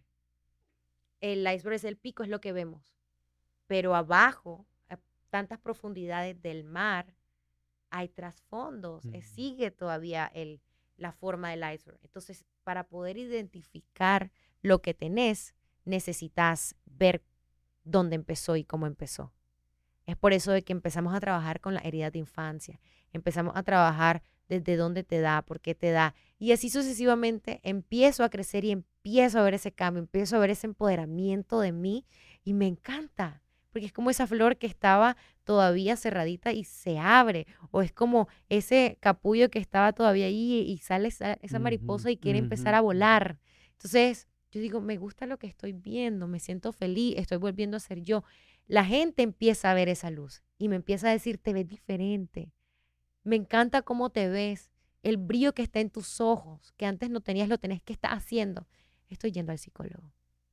El iceberg es el pico, es lo que vemos. Pero abajo, a tantas profundidades del mar, hay trasfondos. Sigue todavía la forma del iceberg. Entonces, para poder identificar lo que tenés, necesitas ver dónde empezó y cómo empezó. Es por eso de que empezamos a trabajar con la herida de infancia. Empezamos a trabajar desde dónde te da, por qué te da. Y así sucesivamente empiezo a crecer y empiezo a ver ese cambio, empiezo a ver ese empoderamiento de mí y me encanta. Porque es como esa flor que estaba todavía cerradita y se abre. O es como ese capullo que estaba todavía ahí y sale esa mariposa y quiere empezar a volar. Entonces, yo digo, me gusta lo que estoy viendo, me siento feliz, estoy volviendo a ser yo. La gente empieza a ver esa luz y me empieza a decir, te ves diferente. Me encanta cómo te ves, el brillo que está en tus ojos, que antes no tenías, lo tenés. ¿Qué estás haciendo? Estoy yendo al psicólogo.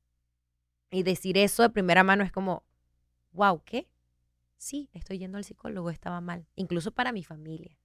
Y decir eso de primera mano es como, wow, ¿qué? Sí, estoy yendo al psicólogo, estaba mal. Incluso para mi familia.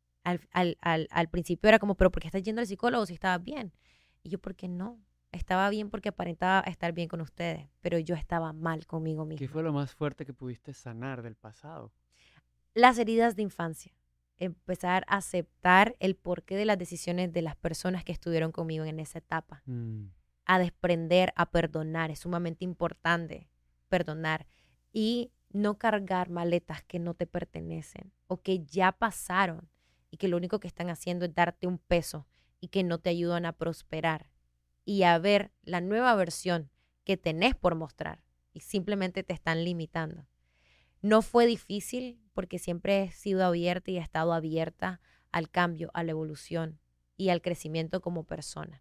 Al principio era como, pero ¿por qué estás yendo al psicólogo si estabas bien? Y yo, ¿por qué no? Estaba bien porque aparentaba estar bien con ustedes, pero yo estaba mal conmigo misma. ¿Qué fue lo más fuerte que pudiste sanar del pasado? Las heridas de infancia. Empezar a aceptar el porqué de las decisiones de las personas que estuvieron conmigo en esa etapa. A desprender, a perdonar. Es sumamente importante perdonar. Y no cargar maletas que no te pertenecen o que ya pasaron y que lo único que están haciendo es darte un peso y que no te ayudan a prosperar y a ver la nueva versión que tenés por mostrar y simplemente te están limitando. No fue difícil porque siempre he sido abierta y he estado abierta al cambio, a la evolución y al crecimiento como persona.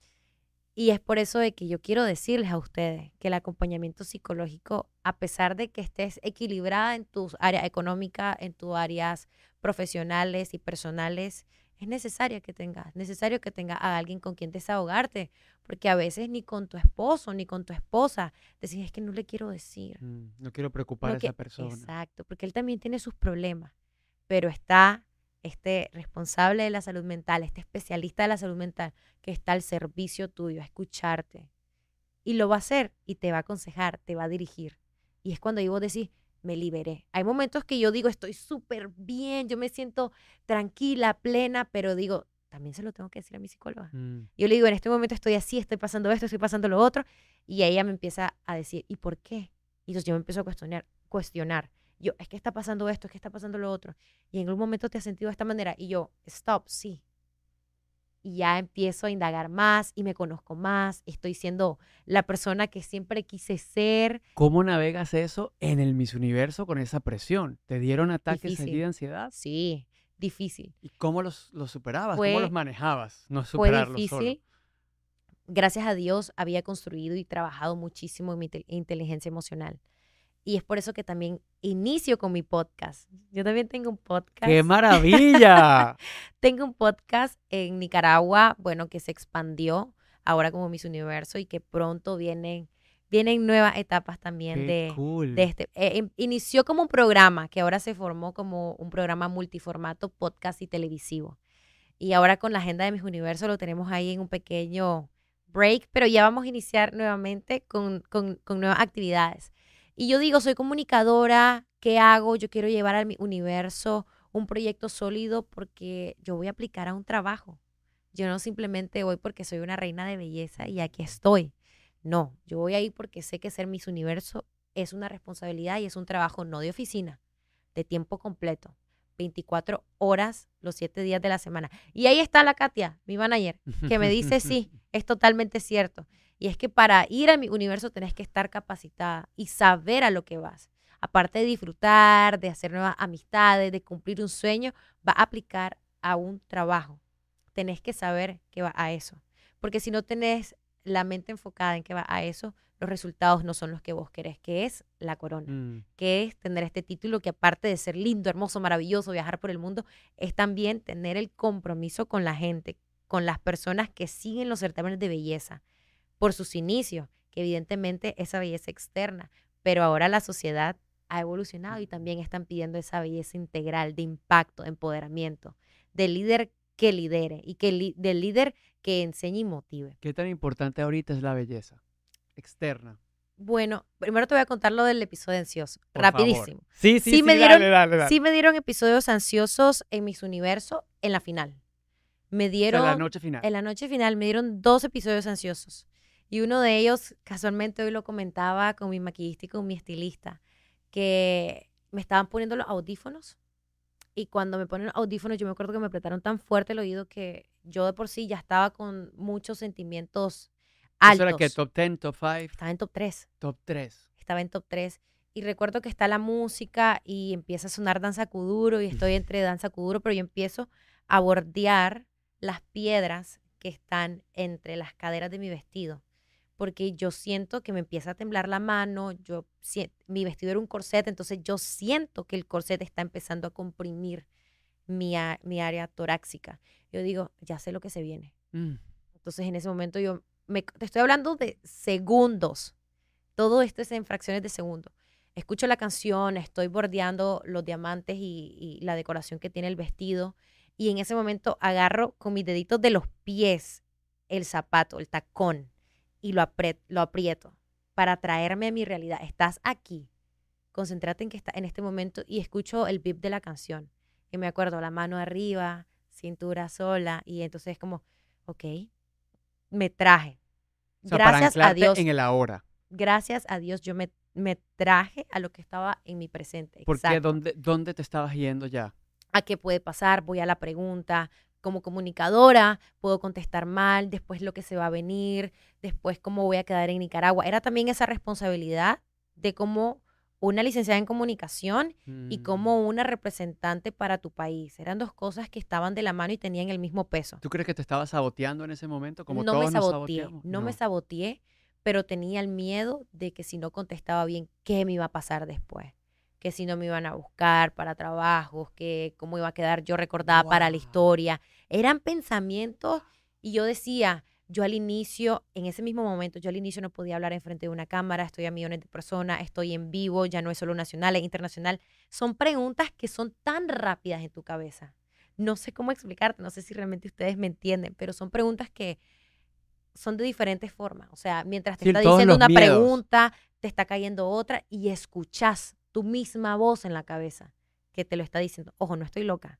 Y es por eso de que yo quiero decirles a ustedes que el acompañamiento psicológico, a pesar de que estés equilibrada en tus áreas económicas, en tus áreas profesionales y personales, es necesario que tengas a alguien con quien desahogarte, porque a veces ni con tu esposo ni con tu esposa decís, es que no le quiero decir. No quiero preocupar a esa persona. Exacto, porque él también tiene sus problemas, pero está este responsable de la salud mental, este especialista de la salud mental que está al servicio tuyo, a escucharte. Y lo va a hacer y te va a aconsejar, te va a dirigir. Y es cuando vos decís, me liberé. Hay momentos que yo digo, estoy súper bien, yo me siento tranquila, plena, pero digo, también se lo tengo que decir a mi psicóloga. Mm. Yo le digo, en este momento estoy así, estoy pasando esto, estoy pasando lo otro. Y ella me empieza a decir, ¿y por qué? Y entonces yo me empiezo a cuestionar. Yo, es que está pasando esto, es que está pasando lo otro. Y en algún momento te has sentido de esta manera. Y yo, stop, sí. Y ya empiezo a indagar más y me conozco más. Estoy siendo la persona que siempre quise ser. ¿Cómo navegas eso en el Miss Universo con esa presión? ¿Te dieron ataques allí Difícil. de ansiedad? Sí, difícil. ¿Y cómo los superabas? ¿Cómo Fue- los manejabas? No Fue superarlos solo. difícil. Gracias a Dios había construido y trabajado muchísimo en mi inteligencia emocional. Y es por eso que también inicio con mi podcast. Yo también tengo un podcast. ¡Qué maravilla! Tengo un podcast en Nicaragua, bueno, que se expandió ahora como Miss Universo y que pronto vienen nuevas etapas también ¡Qué cool! de este. Inició como un programa que ahora se formó como un programa multiformato, podcast y televisivo. Y ahora con la agenda de Miss Universo lo tenemos ahí en un pequeño break, pero ya vamos a iniciar nuevamente con nuevas actividades. Y yo digo, soy comunicadora, ¿qué hago? Yo quiero llevar a mi universo un proyecto sólido porque yo voy a aplicar a un trabajo. Yo no simplemente voy porque soy una reina de belleza y aquí estoy. No, yo voy ahí porque sé que ser Miss Universo es una responsabilidad y es un trabajo no de oficina, de tiempo completo, 24 horas los 7 días de la semana. Y ahí está la Katia, mi manager, que me dice sí, es totalmente cierto. Y es que para ir a mi universo tenés que estar capacitada y saber a lo que vas. Aparte de disfrutar, de hacer nuevas amistades, de cumplir un sueño, va a aplicar a un trabajo. Tenés que saber que va a eso. Porque si no tenés la mente enfocada en que va a eso, los resultados no son los que vos querés, que es la corona, que es tener este título que aparte de ser lindo, hermoso, maravilloso, viajar por el mundo, es también tener el compromiso con la gente, con las personas que siguen los certámenes de belleza por sus inicios, que evidentemente esa belleza externa, pero ahora la sociedad ha evolucionado y también están pidiendo esa belleza integral, de impacto, de empoderamiento, del líder que lidere y del líder que enseñe y motive. ¿Qué tan importante ahorita es la belleza externa? Bueno, primero te voy a contar lo del episodio ansioso, Por rapidísimo. favor. Sí, me dieron, dale. Sí me dieron episodios ansiosos en Miss Universo en la final. Me dieron, O sea, la noche final. en la noche final me dieron 2 episodios ansiosos. Y uno de ellos, casualmente hoy lo comentaba con mi maquillista y con mi estilista, que me estaban poniendo los audífonos. Y cuando me ponen los audífonos, yo me acuerdo que me apretaron tan fuerte el oído que yo de por sí ya estaba con muchos sentimientos altos. ¿Eso era qué? ¿Top 10, top 5? Estaba en top 3. Top 3. Estaba en top 3. Y recuerdo que está la música y empieza a sonar Danza Kuduro y estoy entre Danza Kuduro, pero yo empiezo a bordear las piedras que están entre las caderas de mi vestido. Porque yo siento que me empieza a temblar la mano, mi vestido era un corset, entonces yo siento que el corset está empezando a comprimir mi área torácica. Yo digo, ya sé lo que se viene. Entonces en ese momento te estoy hablando de segundos. Todo esto es en fracciones de segundo. Escucho la canción, estoy bordeando los diamantes y la decoración que tiene el vestido. Y en ese momento agarro con mis deditos de los pies el zapato, el tacón, y lo aprieto para traerme a mi realidad. Estás aquí. Concéntrate en que está en este momento y escucho el beat de la canción. Y me acuerdo, la mano arriba, cintura sola. Y entonces es como, ok, me traje. O sea, Gracias para a Dios. en el ahora. Gracias a Dios yo me traje a lo que estaba en mi presente. ¿Por qué? Exacto. ¿Dónde te estabas yendo ya? ¿A qué puede pasar? Voy a la pregunta. Como comunicadora puedo contestar mal, después lo que se va a venir, después cómo voy a quedar en Nicaragua. Era también esa responsabilidad de cómo una licenciada en comunicación y como una representante para tu país. Eran 2 cosas que estaban de la mano y tenían el mismo peso. ¿Tú crees que te estabas saboteando en ese momento? Como No todos me nos saboteé, saboteamos. no me saboteé, pero tenía el miedo de que si no contestaba bien, ¿qué me iba a pasar después? Que si no me iban a buscar para trabajos, que cómo iba a quedar yo recordada para la historia. Eran pensamientos y yo decía, yo al inicio, en ese mismo momento, yo al inicio no podía hablar enfrente de una cámara, estoy a millones de personas, estoy en vivo, ya no es solo nacional, es internacional. Son preguntas que son tan rápidas en tu cabeza. No sé cómo explicarte, no sé si realmente ustedes me entienden, pero son preguntas que son de diferentes formas. O sea, mientras te está diciendo una pregunta, te está cayendo otra y escuchas tu misma voz en la cabeza que te lo está diciendo. Ojo, no estoy loca.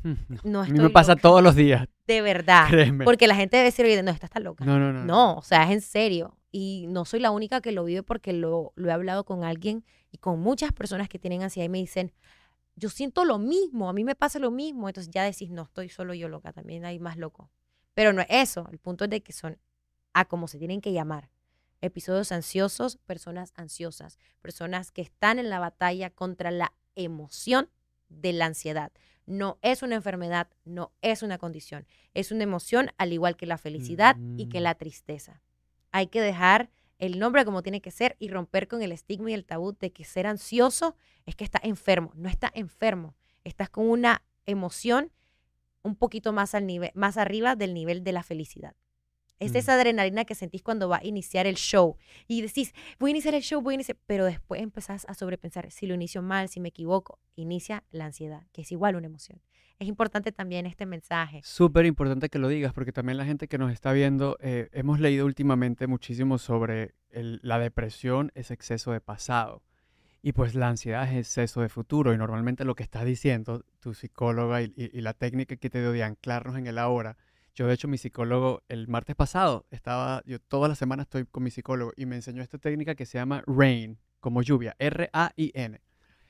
No A mí estoy me pasa loca. todos los días, De verdad. créeme. Porque la gente debe decir, oye, no, esta está loca. No, no, no. No, o sea, es en serio. Y no soy la única que lo vive porque lo he hablado con alguien y con muchas personas que tienen ansiedad y me dicen, yo siento lo mismo, a mí me pasa lo mismo. Entonces ya decís, no estoy solo yo loca, también hay más locos. Pero no es eso, el punto es de que son a como se tienen que llamar. Episodios ansiosos, personas ansiosas, personas que están en la batalla contra la emoción de la ansiedad. No es una enfermedad, no es una condición, es una emoción al igual que la felicidad y que la tristeza. Hay que dejar el nombre como tiene que ser y romper con el estigma y el tabú de que ser ansioso es que está enfermo. No está enfermo, estás con una emoción un poquito más al nivel, más arriba del nivel de la felicidad. Es esa adrenalina que sentís cuando va a iniciar el show y decís, voy a iniciar el show, pero después empezás a sobrepensar, si lo inicio mal, si me equivoco, inicia la ansiedad, que es igual una emoción. Es importante también este mensaje. Súper importante que lo digas, porque también la gente que nos está viendo, hemos leído últimamente muchísimo sobre la depresión es exceso de pasado y pues la ansiedad es exceso de futuro y normalmente lo que estás diciendo, tu psicóloga y la técnica que te dio de anclarnos en el ahora. Yo de hecho mi psicólogo el martes pasado yo toda la semana estoy con mi psicólogo y me enseñó esta técnica que se llama RAIN, como lluvia, R-A-I-N.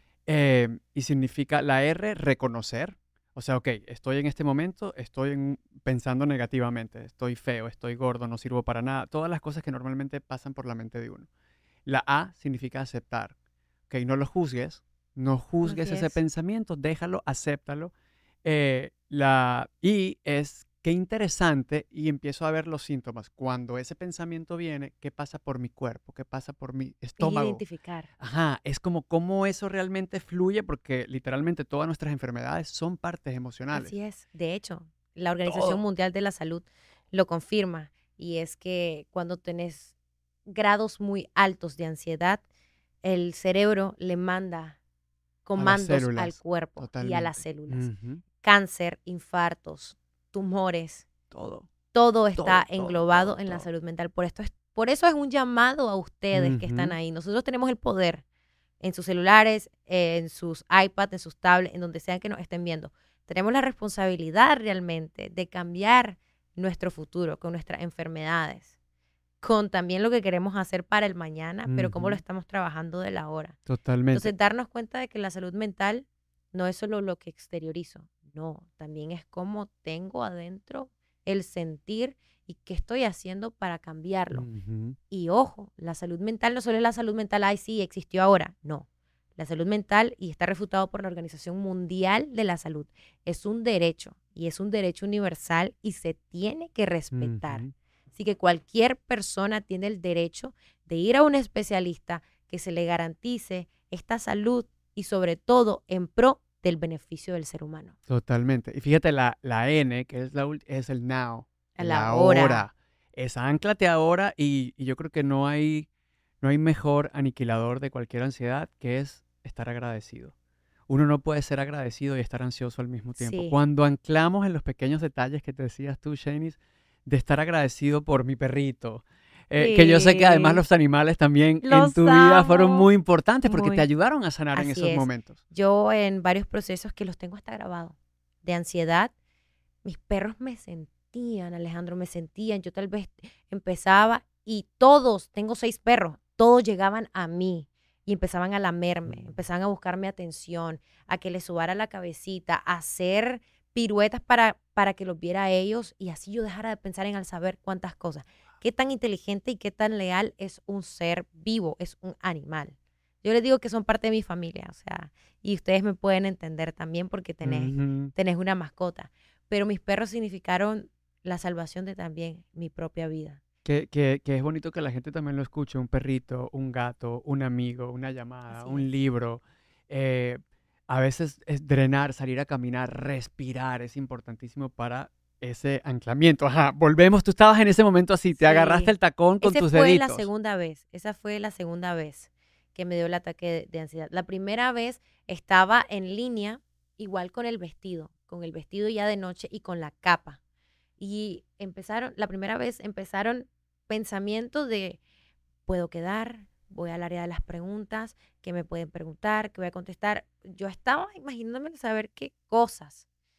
Y significa la R, reconocer. O sea, ok, estoy en este momento, pensando negativamente, estoy feo, estoy gordo, no sirvo para nada, todas las cosas que normalmente pasan por la mente de uno. La A significa aceptar. Ok, no lo juzgues, no juzgues Así ese es. pensamiento, déjalo, acéptalo. La I es qué interesante y empiezo a ver los síntomas. Cuando ese pensamiento viene, ¿qué pasa por mi cuerpo? ¿Qué pasa por mi Es estómago? identificar. Ajá, es como cómo eso realmente fluye porque literalmente todas nuestras enfermedades son partes emocionales. Así es. De hecho, la Organización Todo. Mundial de la Salud lo confirma y es que cuando tenés grados muy altos de ansiedad, el cerebro le manda A las comandos al células, cuerpo y a las totalmente. células. Ujú. Cáncer, infartos, tumores, Todo, todo está todo, englobado todo, en la todo. salud mental. Por eso es un llamado a ustedes que están Ujú. ahí. Nosotros tenemos el poder en sus celulares, en sus iPads, en sus tablets, en donde sean que nos estén viendo. Tenemos la responsabilidad realmente de cambiar nuestro futuro con nuestras enfermedades, con también lo que queremos hacer para el mañana, pero cómo lo Ujú. estamos trabajando de la hora. Totalmente. Entonces, darnos cuenta de que la salud mental no es solo lo que exteriorizo, no, también es cómo tengo adentro el sentir y qué estoy haciendo para cambiarlo. Ujú. Y ojo, la salud mental no solo es la salud mental, ay, sí, existió ahora, no. La salud mental, y está refutado por la Organización Mundial de la Salud, es un derecho y es un derecho universal y se tiene que respetar. Ujú. Así que cualquier persona tiene el derecho de ir a un especialista que se le garantice esta salud y sobre todo en pro del beneficio del ser humano. Totalmente. Y fíjate, la N, que es, es el now, A el la hora. ahora. Es anclate ahora y yo creo que no hay mejor aniquilador de cualquier ansiedad que es estar agradecido. Uno no puede ser agradecido y estar ansioso al mismo tiempo. Sí. Cuando anclamos en los pequeños detalles que te decías tú, Shanice, de estar agradecido por mi perrito, que yo sé que además Sí. los animales también en Los tu vida fueron amo. muy importantes porque te Muy. ayudaron a sanar en Así esos es. momentos. Yo en varios procesos que los tengo hasta grabados de ansiedad, mis perros me sentían, Alejandro, me sentían. Yo tal vez empezaba y todos, tengo 6 perros, todos llegaban a mí y empezaban a lamerme, empezaban a buscarme atención, a que les subara la cabecita, a hacer piruetas para que los viera a ellos y así yo dejara de pensar en al saber cuántas cosas. Qué tan inteligente y qué tan leal es un ser vivo, es un animal. Yo les digo que son parte de mi familia, o sea, y ustedes me pueden entender también porque Ujú. tenés una mascota. Pero mis perros significaron la salvación de también mi propia vida. Que es bonito que la gente también lo escuche, un perrito, un gato, un amigo, una llamada, Así un es. libro. eh, a veces es drenar, salir a caminar, respirar, es importantísimo para ese anclamiento. Ajá, volvemos, tú estabas en ese momento así, te agarraste Sí. el tacón con Esa tus fue la deditos. segunda vez. Esa fue la segunda vez que me dio el ataque de ansiedad. La primera vez estaba en línea, igual con el vestido ya de noche y con la capa. Y la primera vez empezaron pensamientos de, puedo quedar, voy al área de las preguntas, qué me pueden preguntar, qué voy a contestar. Yo estaba imaginándome saber qué cosas.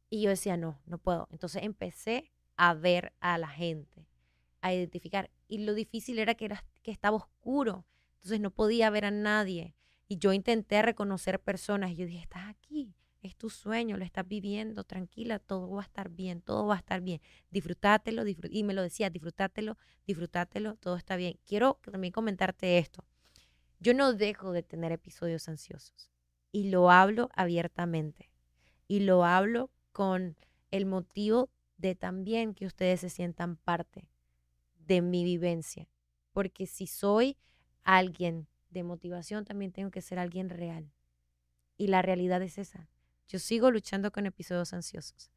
Y yo decía, no, no puedo. Entonces empecé a ver a la gente, a identificar. Y lo difícil era que estaba oscuro. Entonces no podía ver a nadie. Y yo intenté reconocer personas. Y yo dije, estás aquí, es tu sueño, lo estás viviendo, tranquila, todo va a estar bien, todo va a estar bien. Disfrutátelo, y me lo decía, disfrutátelo, disfrutátelo, todo está bien. Quiero también comentarte esto. Yo no dejo de tener episodios ansiosos. Y lo hablo abiertamente. Y lo hablo con el motivo de también que ustedes se sientan parte de mi vivencia. Porque si soy alguien de motivación, también tengo que ser alguien real. Y la realidad es esa. Yo sigo luchando con episodios ansiosos.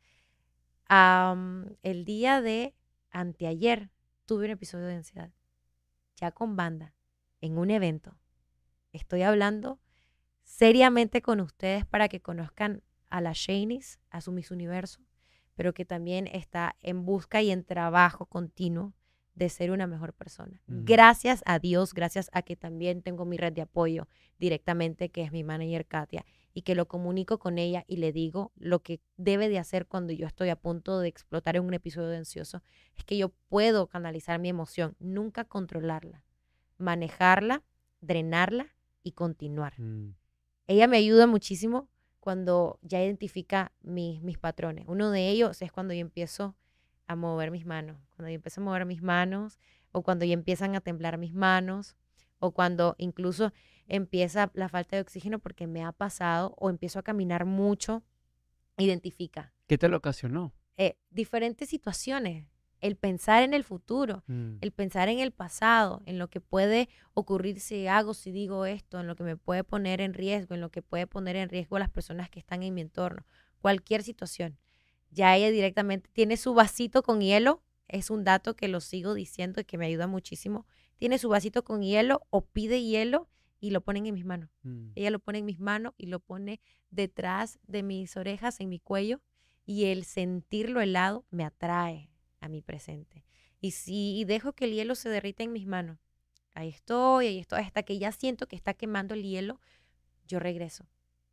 El día de anteayer tuve un episodio de ansiedad. Ya con banda, en un evento. Estoy hablando seriamente con ustedes para que conozcan a la Shanice, a su Miss Universo, pero que también está en busca y en trabajo continuo de ser una mejor persona. Gracias a Dios, gracias a que también tengo mi red de apoyo directamente, que es mi manager Katia, y que lo comunico con ella y le digo lo que debe de hacer cuando yo estoy a punto de explotar en un episodio de ansioso, es que yo puedo canalizar mi emoción, nunca controlarla, manejarla, drenarla y continuar. Ella me ayuda muchísimo cuando ya identifica mis patrones. Uno de ellos es cuando yo empiezo a mover mis manos. Cuando yo empiezo a mover mis manos, o cuando ya empiezan a temblar mis manos, o cuando incluso empieza la falta de oxígeno porque me ha pasado, o empiezo a caminar mucho, identifica. ¿Qué te lo ocasionó? Diferentes situaciones. El pensar en el futuro, el pensar en el pasado, en lo que puede ocurrir si hago, si digo esto, en lo que me puede poner en riesgo, en lo que puede poner en riesgo a las personas que están en mi entorno. Cualquier situación. Ya ella directamente tiene su vasito con hielo, es un dato que lo sigo diciendo y que me ayuda muchísimo. Tiene su vasito con hielo o pide hielo y lo ponen en mis manos. Ella lo pone en mis manos y lo pone detrás de mis orejas, en mi cuello, y el sentirlo helado me atrae a mi presente. Y dejo que el hielo se derrita en mis manos. Ahí estoy, hasta que ya siento que está quemando el hielo, yo regreso.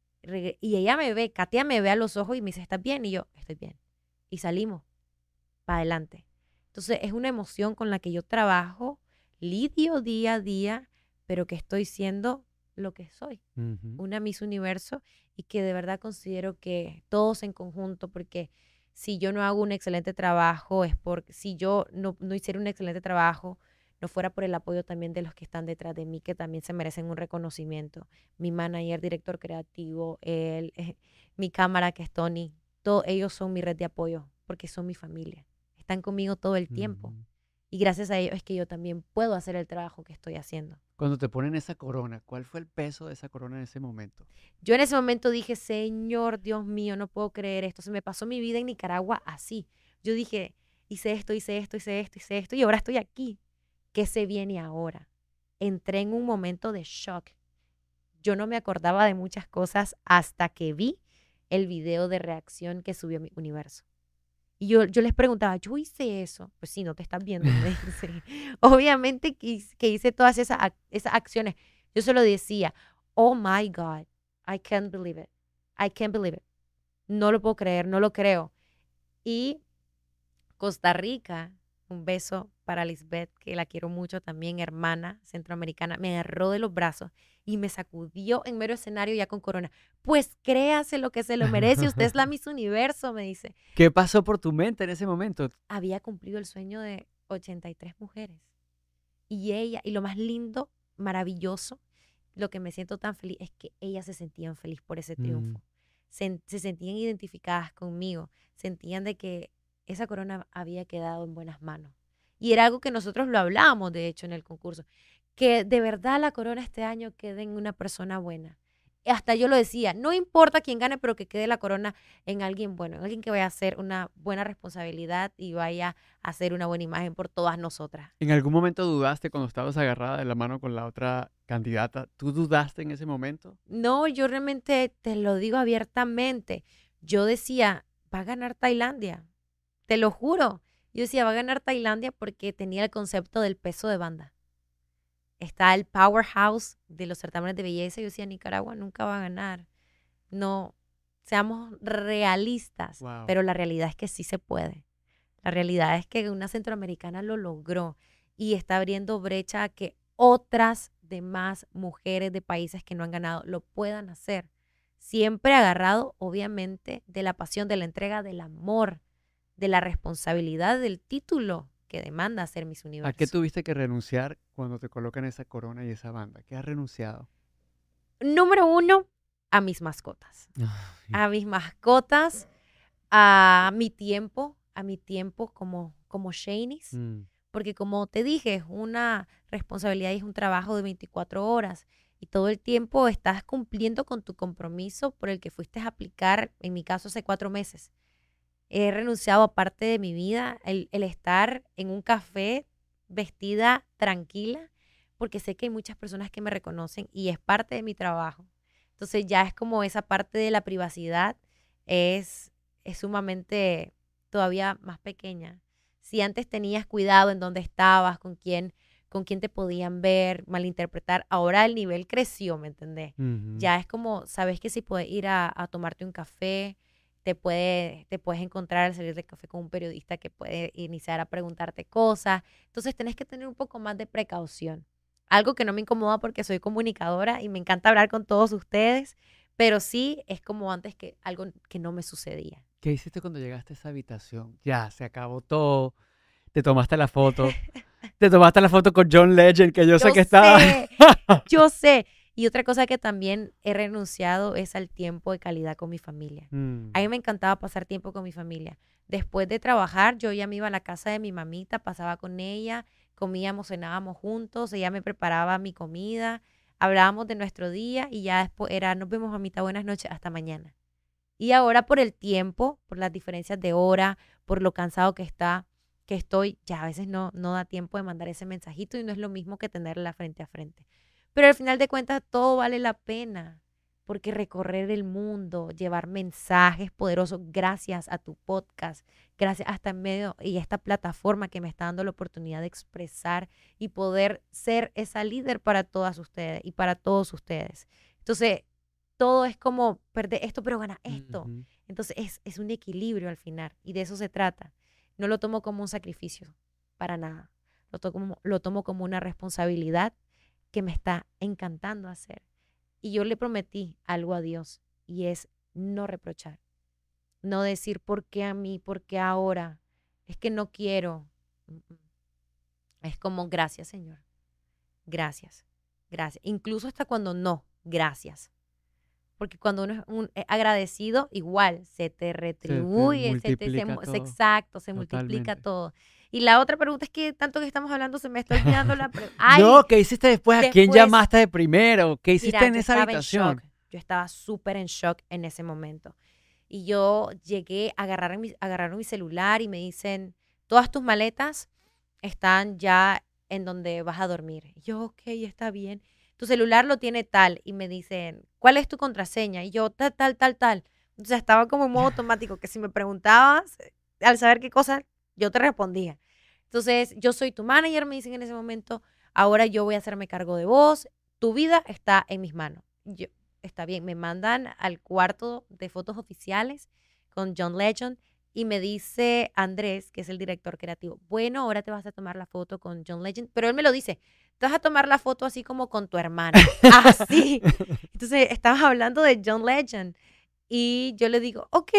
Y ella me ve, Katia me ve a los ojos y me dice, ¿estás bien? Y yo, estoy bien. Y salimos para adelante. Entonces es una emoción con la que yo trabajo, lidio día a día, pero que estoy siendo lo que soy, una Miss Universo, y que de verdad considero que todos en conjunto, porque si yo no hago un excelente trabajo, es porque si yo no hiciera un excelente trabajo, no fuera por el apoyo también de los que están detrás de mí, que también se merecen un reconocimiento. Mi manager, director creativo, mi cámara, que es Tony, todos ellos son mi red de apoyo, porque son mi familia. Están conmigo todo el tiempo. Y gracias a ellos es que yo también puedo hacer el trabajo que estoy haciendo. Cuando te ponen esa corona, ¿cuál fue el peso de esa corona en ese momento? Yo en ese momento dije, Señor, Dios mío, no puedo creer esto. Se me pasó mi vida en Nicaragua así. Yo dije, hice esto, hice esto, hice esto, hice esto, y ahora estoy aquí. ¿Qué se viene ahora? Entré en un momento de shock. Yo no me acordaba de muchas cosas hasta que vi el video de reacción que subió mi universo. Y yo les preguntaba, ¿yo hice eso? Pues sí, no te estás viendo, me dice. Obviamente que hice todas esas acciones. Yo solo decía, oh my God, I can't believe it. I can't believe it. No lo puedo creer, no lo creo. Y Costa Rica, un beso para Lisbeth, que la quiero mucho también, hermana centroamericana, me agarró de los brazos y me sacudió en mero escenario ya con corona. Pues créase lo que se lo merece, usted es la Miss Universo, me dice. ¿Qué pasó por tu mente en ese momento? Había cumplido el sueño de 83 mujeres. Y ella, y lo más lindo, maravilloso, lo que me siento tan feliz, es que ellas se sentían felices por ese triunfo. Se sentían identificadas conmigo, sentían de que esa corona había quedado en buenas manos. Y era algo que nosotros lo hablábamos, de hecho, en el concurso, que de verdad la corona este año quede en una persona buena. Hasta yo lo decía, no importa quién gane, pero que quede la corona en alguien bueno, en alguien que vaya a hacer una buena responsabilidad y vaya a hacer una buena imagen por todas nosotras. ¿En algún momento dudaste cuando estabas agarrada de la mano con la otra candidata? ¿Tú dudaste en ese momento? No, yo realmente te lo digo abiertamente. Yo decía, va a ganar Tailandia. Te lo juro. Yo decía, va a ganar Tailandia porque tenía el concepto del peso de banda. Está el powerhouse de los certámenes de belleza. Yo decía, Nicaragua nunca va a ganar. No, seamos realistas, Wow. pero la realidad es que sí se puede. La realidad es que una centroamericana lo logró y está abriendo brecha a que otras demás mujeres de países que no han ganado lo puedan hacer. Siempre agarrado, obviamente, de la pasión, de la entrega, del amor, de la responsabilidad del título que demanda ser Miss Universo. ¿A qué tuviste que renunciar cuando te colocan esa corona y esa banda? ¿Qué has renunciado? Número 1, a mis mascotas. A mis mascotas, a mi tiempo como Shanice. Porque como te dije, es una responsabilidad y es un trabajo de 24 horas. Y todo el tiempo estás cumpliendo con tu compromiso por el que fuiste a aplicar, en mi caso, hace 4 meses. He renunciado a parte de mi vida, el estar en un café vestida tranquila, porque sé que hay muchas personas que me reconocen y es parte de mi trabajo. Entonces ya es como esa parte de la privacidad es sumamente todavía más pequeña. Si antes tenías cuidado en dónde estabas, con quién te podían ver, malinterpretar, ahora el nivel creció, ¿me entendés? Ya es como, sabes que si puedes ir a tomarte un café, te puedes encontrar al salir del café con un periodista que puede iniciar a preguntarte cosas. Entonces tenés que tener un poco más de precaución. Algo que no me incomoda porque soy comunicadora y me encanta hablar con todos ustedes, pero sí es como antes que algo que no me sucedía. ¿Qué hiciste cuando llegaste a esa habitación? Ya, se acabó todo. Te tomaste la foto. Te tomaste la foto con John Legend, que yo sé que estaba. Yo sé. Y otra cosa que también he renunciado es al tiempo de calidad con mi familia. A mí me encantaba pasar tiempo con mi familia. Después de trabajar, yo ya me iba a la casa de mi mamita, pasaba con ella, comíamos, cenábamos juntos, ella me preparaba mi comida, hablábamos de nuestro día y ya después era, nos vemos mamita, buenas noches, hasta mañana. Y ahora por el tiempo, por las diferencias de hora, por lo cansado que estoy, ya a veces no da tiempo de mandar ese mensajito y no es lo mismo que tenerla frente a frente. Pero al final de cuentas todo vale la pena, porque recorrer el mundo, llevar mensajes poderosos gracias a tu podcast, gracias a esta medio y esta plataforma que me está dando la oportunidad de expresar y poder ser esa líder para todas ustedes y para todos ustedes. Entonces, todo es como perder esto, pero ganar esto. Entonces, es un equilibrio al final y de eso se trata. No lo tomo como un sacrificio, para nada. Lo tomo como una responsabilidad que me está encantando hacer. Y yo le prometí algo a Dios y es no reprochar. No decir por qué a mí, por qué ahora. Es que no quiero. Es como gracias, Señor. Gracias. Gracias. Incluso hasta cuando no, gracias. Porque cuando uno es agradecido, igual se te retribuye, exacto, se multiplica todo. Y la otra pregunta es que tanto que estamos hablando se me está olvidando la pregunta. No, ¿qué hiciste después? ¿A quién llamaste de primero? ¿Qué hiciste en esa habitación? Yo estaba súper en shock en ese momento. Y yo llegué, agarraron mi celular y me dicen, todas tus maletas están ya en donde vas a dormir. Y yo, ok, está bien. Tu celular lo tiene tal. Y me dicen, ¿cuál es tu contraseña? Y yo, tal. Entonces estaba como en modo automático, que si me preguntabas, al saber qué cosa, yo te respondía. Entonces, yo soy tu manager, me dicen en ese momento, ahora yo voy a hacerme cargo de vos, tu vida está en mis manos. Yo, está bien, me mandan al cuarto de fotos oficiales con John Legend y me dice Andrés, que es el director creativo, bueno, ahora te vas a tomar la foto con John Legend, pero él me lo dice, te vas a tomar la foto así como con tu hermana, así. Entonces, estabas hablando de John Legend y yo le digo, ok,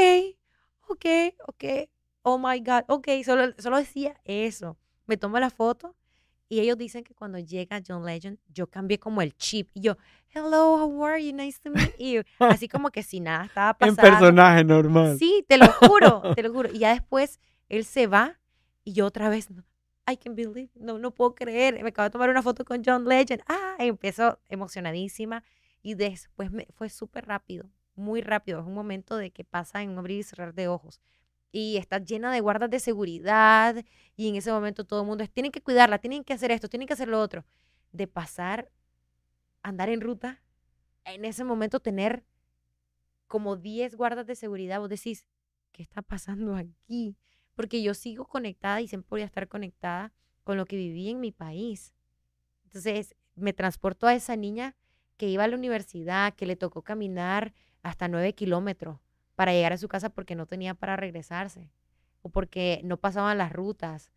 oh my God, ok, solo decía eso. Me tomo la foto y ellos dicen que cuando llega John Legend, yo cambié como el chip. Y yo, hello, how are you? Nice to meet you. Así como que si nada estaba pasando. En personaje normal. Sí, te lo juro. Y ya después él se va y yo otra vez, I can't believe, no puedo creer. Me acabo de tomar una foto con John Legend. Empezó emocionadísima y después fue súper rápido, muy rápido. Es un momento de que pasa en un abrir y cerrar de ojos. Y está llena de guardas de seguridad y en ese momento todo el mundo tienen que cuidarla, tienen que hacer esto, tienen que hacer lo otro. De pasar, andar en ruta, en ese momento tener como 10 guardas de seguridad, vos decís, ¿qué está pasando aquí? Porque yo sigo conectada y siempre voy a estar conectada con lo que viví en mi país. Entonces me transporto a esa niña que iba a la universidad, que le tocó caminar hasta 9 kilómetros para llegar a su casa porque no tenía para regresarse o porque no pasaban las rutas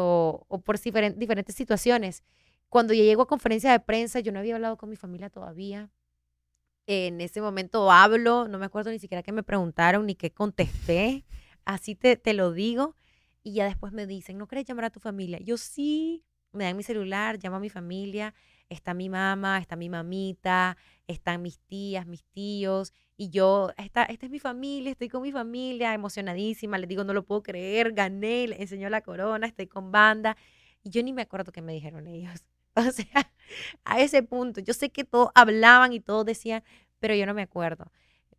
o por diferentes situaciones. Cuando yo llego a conferencia de prensa, yo no había hablado con mi familia todavía. En ese momento hablo, no me acuerdo ni siquiera qué me preguntaron ni qué contesté. Así te lo digo. Y ya después me dicen, ¿no quieres llamar a tu familia? Yo sí, me dan mi celular, llamo a mi familia. Está mi mamá, está mi mamita, están mis tías, mis tíos. Y yo, esta es mi familia, estoy con mi familia, emocionadísima. Les digo, no lo puedo creer, gané, les enseñó la corona, estoy con banda. Y yo ni me acuerdo qué me dijeron ellos. O sea, a ese punto, yo sé que todos hablaban y todos decían, pero yo no me acuerdo.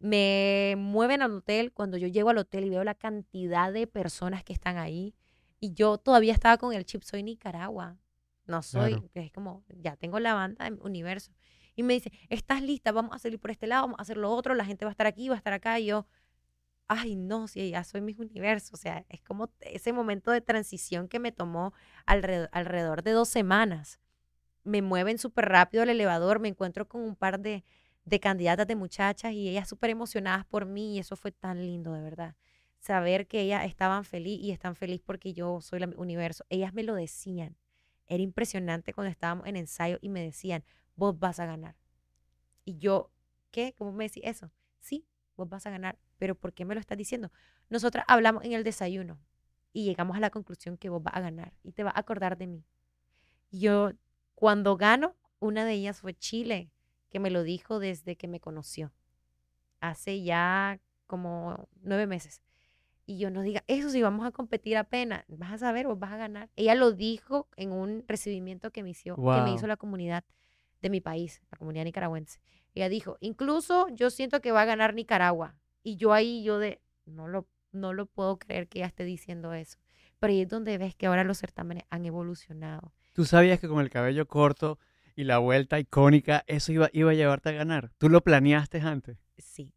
Me mueven al hotel, cuando yo llego al hotel y veo la cantidad de personas que están ahí, y yo todavía estaba con el chip, soy Nicaragua, no soy, Claro. es como, ya tengo la banda de Universo. Y me dice, ¿estás lista? Vamos a salir por este lado, vamos a hacer lo otro, la gente va a estar aquí, va a estar acá, y yo, ay, no, sí, ya soy Miss Universo, o sea, es como ese momento de transición que me tomó alrededor de 2 semanas. Me mueven súper rápido al elevador, me encuentro con un par de candidatas de muchachas y ellas súper emocionadas por mí y eso fue tan lindo, de verdad. Saber que ellas estaban feliz y están feliz porque yo soy la Universo. Ellas me lo decían. Era impresionante cuando estábamos en ensayo y me decían, vos vas a ganar. Y yo, ¿qué? ¿Cómo me decís eso? Sí, vos vas a ganar, pero ¿por qué me lo estás diciendo? Nosotras hablamos en el desayuno y llegamos a la conclusión que vos vas a ganar y te vas a acordar de mí. Yo, cuando gano, una de ellas fue Chile, que me lo dijo desde que me conoció, hace ya como 9 meses. Y yo no diga, eso si vamos a competir apenas, vas a saber, vos vas a ganar. Ella lo dijo en un recibimiento que me hizo Wow. la comunidad de mi país, la comunidad nicaragüense. Ella dijo, incluso yo siento que va a ganar Nicaragua. Y yo ahí, no lo puedo creer que ella esté diciendo eso. Pero ahí es donde ves que ahora los certámenes han evolucionado. ¿Tú sabías que con el cabello corto y la vuelta icónica, eso iba a llevarte a ganar? ¿Tú lo planeaste antes? Sí.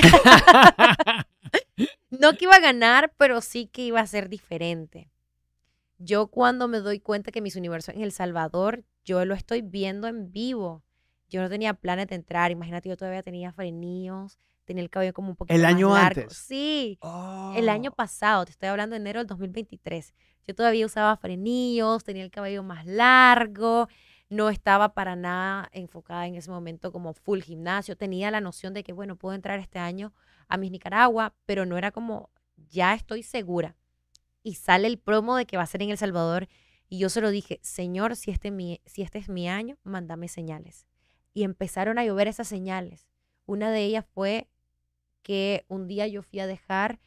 No que iba a ganar, pero sí que iba a ser diferente. Yo cuando me doy cuenta que Miss Universo en El Salvador, yo lo estoy viendo en vivo. Yo no tenía planes de entrar. Imagínate, yo todavía tenía frenillos, tenía el cabello como un El poquito más año largo. antes. Sí, el año Oh. pasado, te estoy hablando de enero del 2023. Yo todavía usaba frenillos, tenía el cabello más largo, no estaba para nada enfocada en ese momento como full gimnasio. Tenía la noción de que, bueno, puedo entrar este año a Miss Nicaragua, pero no era como, ya estoy segura. Y sale el promo de que va a ser en El Salvador. Y yo se lo dije, Señor, si este es mi año, mándame señales. Y empezaron a llover esas señales. Una de ellas fue que un día yo fui a dejar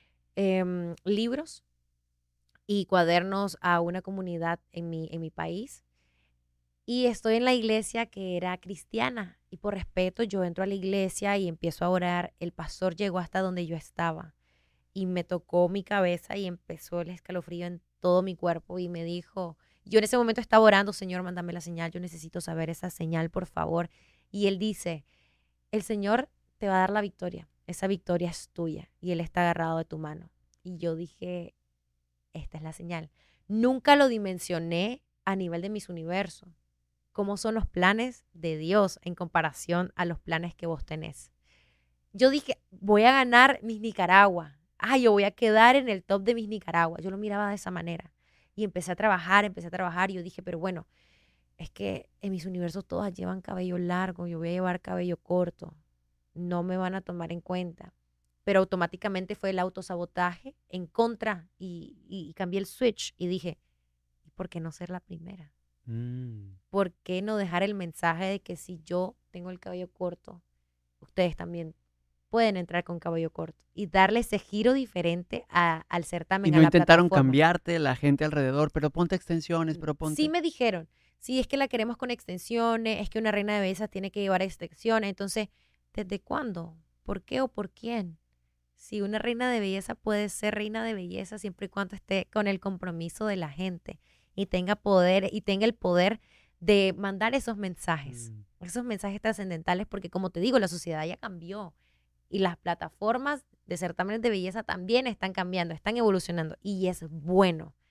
libros y cuadernos a una comunidad en mi país. Y estoy en la iglesia que era cristiana. Y por respeto yo entro a la iglesia y empiezo a orar. El pastor llegó hasta donde yo estaba y me tocó mi cabeza y empezó el escalofrío en todo mi cuerpo y me dijo, yo en ese momento estaba orando, Señor, mándame la señal, yo necesito saber esa señal, por favor. Y él dice, el Señor te va a dar la victoria, esa victoria es tuya y Él está agarrado de tu mano. Y yo dije, esta es la señal. Nunca lo dimensioné a nivel de Miss Universo, cómo son los planes de Dios en comparación a los planes que vos tenés. Yo dije, voy a ganar Miss Nicaragua. Yo voy a quedar en el top de Miss Nicaragua. Yo lo miraba de esa manera. Y empecé a trabajar. Y yo dije, pero bueno, es que en Miss Universo todas llevan cabello largo. Yo voy a llevar cabello corto. No me van a tomar en cuenta. Pero automáticamente fue el autosabotaje en contra y cambié el switch. Y dije, ¿y por qué no ser la primera? Mm. ¿Por qué no dejar el mensaje de que si yo tengo el cabello corto, ustedes también pueden entrar con cabello corto y darle ese giro diferente al Y certamen, a no la intentaron plataforma? cambiarte la gente alrededor, pero ponte extensiones, pero Sí ponte... me dijeron, sí, es que la queremos con extensiones, es que una reina de belleza tiene que llevar extensiones. Entonces, ¿desde cuándo? ¿Por qué o por quién? Si una reina de belleza puede ser reina de belleza siempre y cuando esté con el compromiso de la gente y tenga poder y tenga el poder de mandar esos mensajes trascendentales, porque como te digo, la sociedad ya cambió y las plataformas de certámenes de belleza también están cambiando, están evolucionando y es bueno.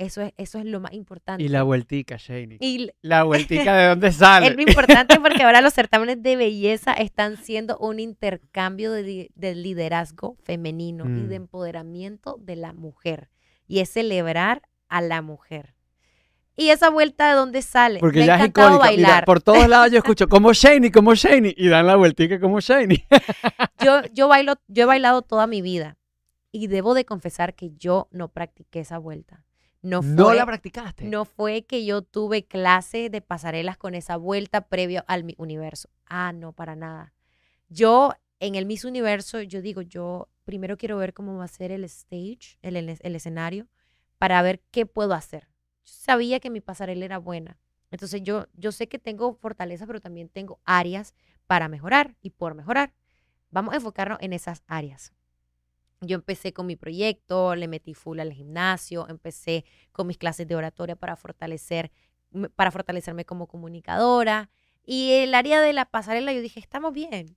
Eso es lo más importante. Y la vueltica, Shani. Y La vueltica, ¿de dónde sale? es lo importante porque ahora los certámenes de belleza están siendo un intercambio de liderazgo femenino y de empoderamiento de la mujer. Y es celebrar a la mujer. ¿Y esa vuelta de dónde sale? Porque Me ha ya es encantado icónica. Mira, bailar. por todos lados yo escucho como Shani, y dan la vueltica como Shani. Yo he bailado toda mi vida y debo de confesar que yo no practiqué esa vuelta. ¿No la practicaste? No fue que yo tuve clase de pasarelas con esa vuelta previo al Miss Universo. No, para nada. Yo, en el Miss Universo, yo primero quiero ver cómo va a ser el stage, el escenario, para ver qué puedo hacer. Yo sabía que mi pasarela era buena. Entonces, yo sé que tengo fortaleza, pero también tengo áreas para mejorar y por mejorar. Vamos a enfocarnos en esas áreas. Yo empecé con mi proyecto, le metí full al gimnasio, empecé con mis clases de oratoria para fortalecerme como comunicadora. Y el área de la pasarela, yo dije, estamos bien.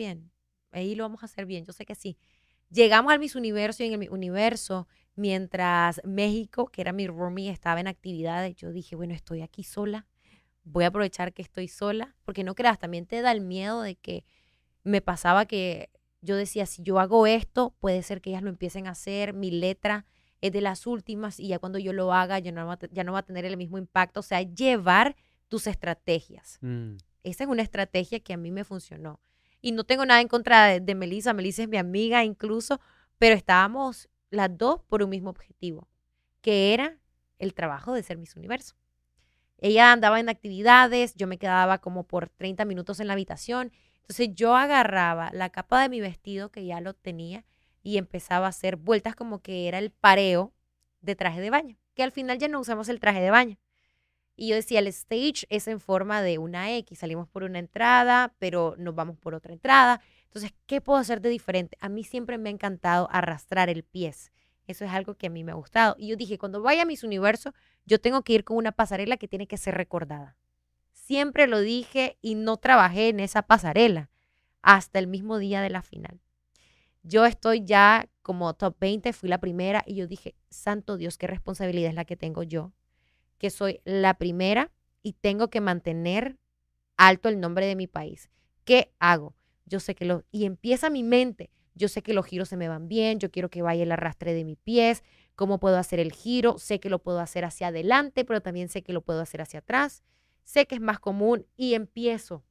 Ahí lo vamos a hacer bien, yo sé que sí. Llegamos al Miss Universo y en el Miss Universo, mientras México, que era mi roomie, estaba en actividades, yo dije, bueno, estoy aquí sola, voy a aprovechar que estoy sola, porque no creas, también te da el miedo de que me pasaba que yo decía, si yo hago esto, puede ser que ellas lo empiecen a hacer, mi letra es de las últimas y ya cuando yo lo haga ya no va a tener el mismo impacto. O sea, llevar tus estrategias. Esa es una estrategia que a mí me funcionó. Y no tengo nada en contra de Melissa. Melissa es mi amiga incluso, pero estábamos las dos por un mismo objetivo, que era el trabajo de ser Miss Universo. Ella andaba en actividades, yo me quedaba como por 30 minutos en la habitación. Entonces yo agarraba la capa de mi vestido, que ya lo tenía, y empezaba a hacer vueltas como que era el pareo de traje de baño, que al final ya no usamos el traje de baño. Y yo decía, el stage es en forma de una X, salimos por una entrada, pero nos vamos por otra entrada. Entonces, ¿qué puedo hacer de diferente? A mí siempre me ha encantado arrastrar el pie. Eso es algo que a mí me ha gustado. Y yo dije, cuando vaya a Miss Universo, yo tengo que ir con una pasarela que tiene que ser recordada. Siempre lo dije y no trabajé en esa pasarela hasta el mismo día de la final. Yo estoy ya como top 20, fui la primera y yo dije, santo Dios, qué responsabilidad es la que tengo yo, que soy la primera y tengo que mantener alto el nombre de mi país. ¿Qué hago? Yo sé que y empieza mi mente, yo sé que los giros se me van bien, yo quiero que vaya el arrastre de mis pies, cómo puedo hacer el giro, sé que lo puedo hacer hacia adelante, pero también sé que lo puedo hacer hacia atrás, sé que es más común y empiezo.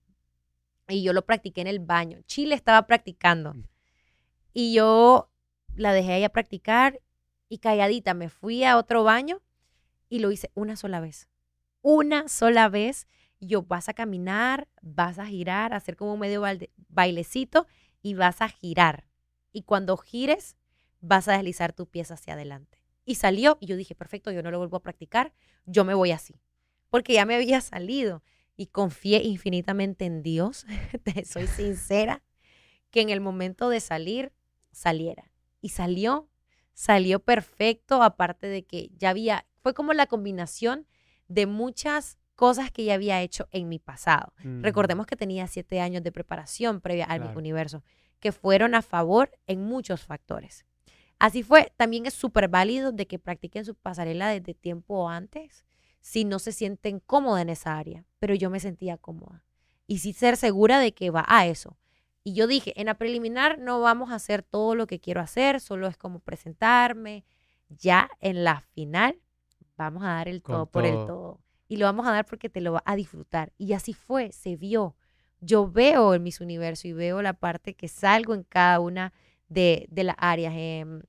Y yo lo practiqué en el baño. Chile estaba practicando y yo la dejé a ella practicar y calladita me fui a otro baño y lo hice una sola vez. Una sola vez. Yo vas a caminar, vas a girar, hacer como un medio bailecito y vas a girar. Y cuando gires, vas a deslizar tu pies hacia adelante. Y salió y yo dije, perfecto, yo no lo vuelvo a practicar, yo me voy así. Porque ya me había salido y confié infinitamente en Dios, te soy sincera, que en el momento de salir, saliera. Y salió perfecto, aparte de que fue como la combinación de muchas cosas que ya había hecho en mi pasado. Recordemos que tenía 7 años de preparación previa al Miss Universo, que fueron a favor en muchos factores. Así fue, también es súper válido de que practiquen su pasarela desde tiempo antes, si no se sienten cómodas en esa área, pero yo me sentía cómoda. Y sí ser segura de que va a eso. Y yo dije, en la preliminar no vamos a hacer todo lo que quiero hacer, solo es como presentarme. Ya en la final vamos a dar el todo por el todo. Y lo vamos a dar porque te lo vas a disfrutar. Y así fue, se vio. Yo veo el Miss Universo y veo la parte que salgo en cada una de las áreas, en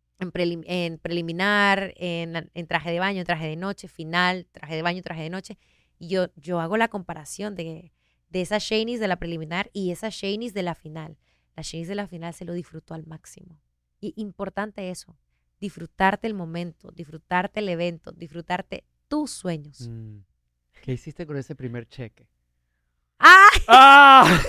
preliminar, en traje de baño, en traje de noche, final, traje de baño, traje de noche. Y yo hago la comparación de esa Shanice de la preliminar y esa Shanice de la final. La Shanice de la final se lo disfrutó al máximo. Y importante eso, disfrutarte el momento, disfrutarte el evento, disfrutarte tus sueños. ¿Qué hiciste con ese primer cheque? ¡Ah!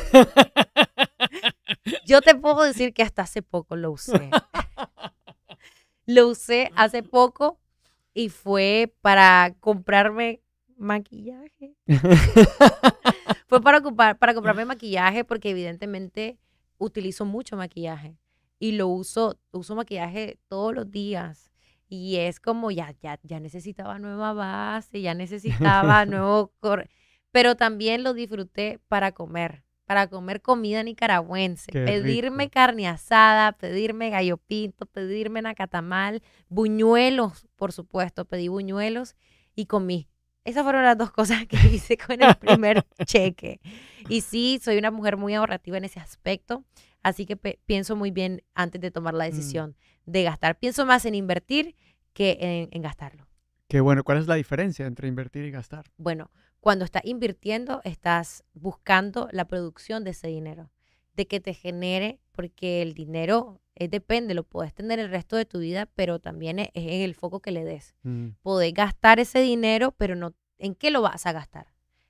Yo te puedo decir que hasta hace poco lo usé. Lo usé hace poco y fue para comprarme maquillaje. Fue para comprarme maquillaje porque evidentemente utilizo mucho maquillaje y uso maquillaje todos los días. Y es como ya necesitaba nueva base, ya necesitaba pero también lo disfruté para comer comida nicaragüense, Qué pedirme rico. carne asada, pedirme gallo pinto, pedirme nacatamal, buñuelos, por supuesto, pedí buñuelos y comí. Esas fueron las 2 cosas que hice con el primer cheque. Y sí, soy una mujer muy ahorrativa en ese aspecto, así que pienso muy bien antes de tomar la decisión de gastar. Pienso más en invertir que en gastarlo. Qué bueno. ¿Cuál es la diferencia entre invertir y gastar? Bueno, cuando estás invirtiendo, estás buscando la producción de ese dinero, de que te genere, porque el dinero depende, lo puedes tener el resto de tu vida, pero también es en el foco que le des. Mm, Podés gastar ese dinero, pero no, ¿en qué lo vas a gastar?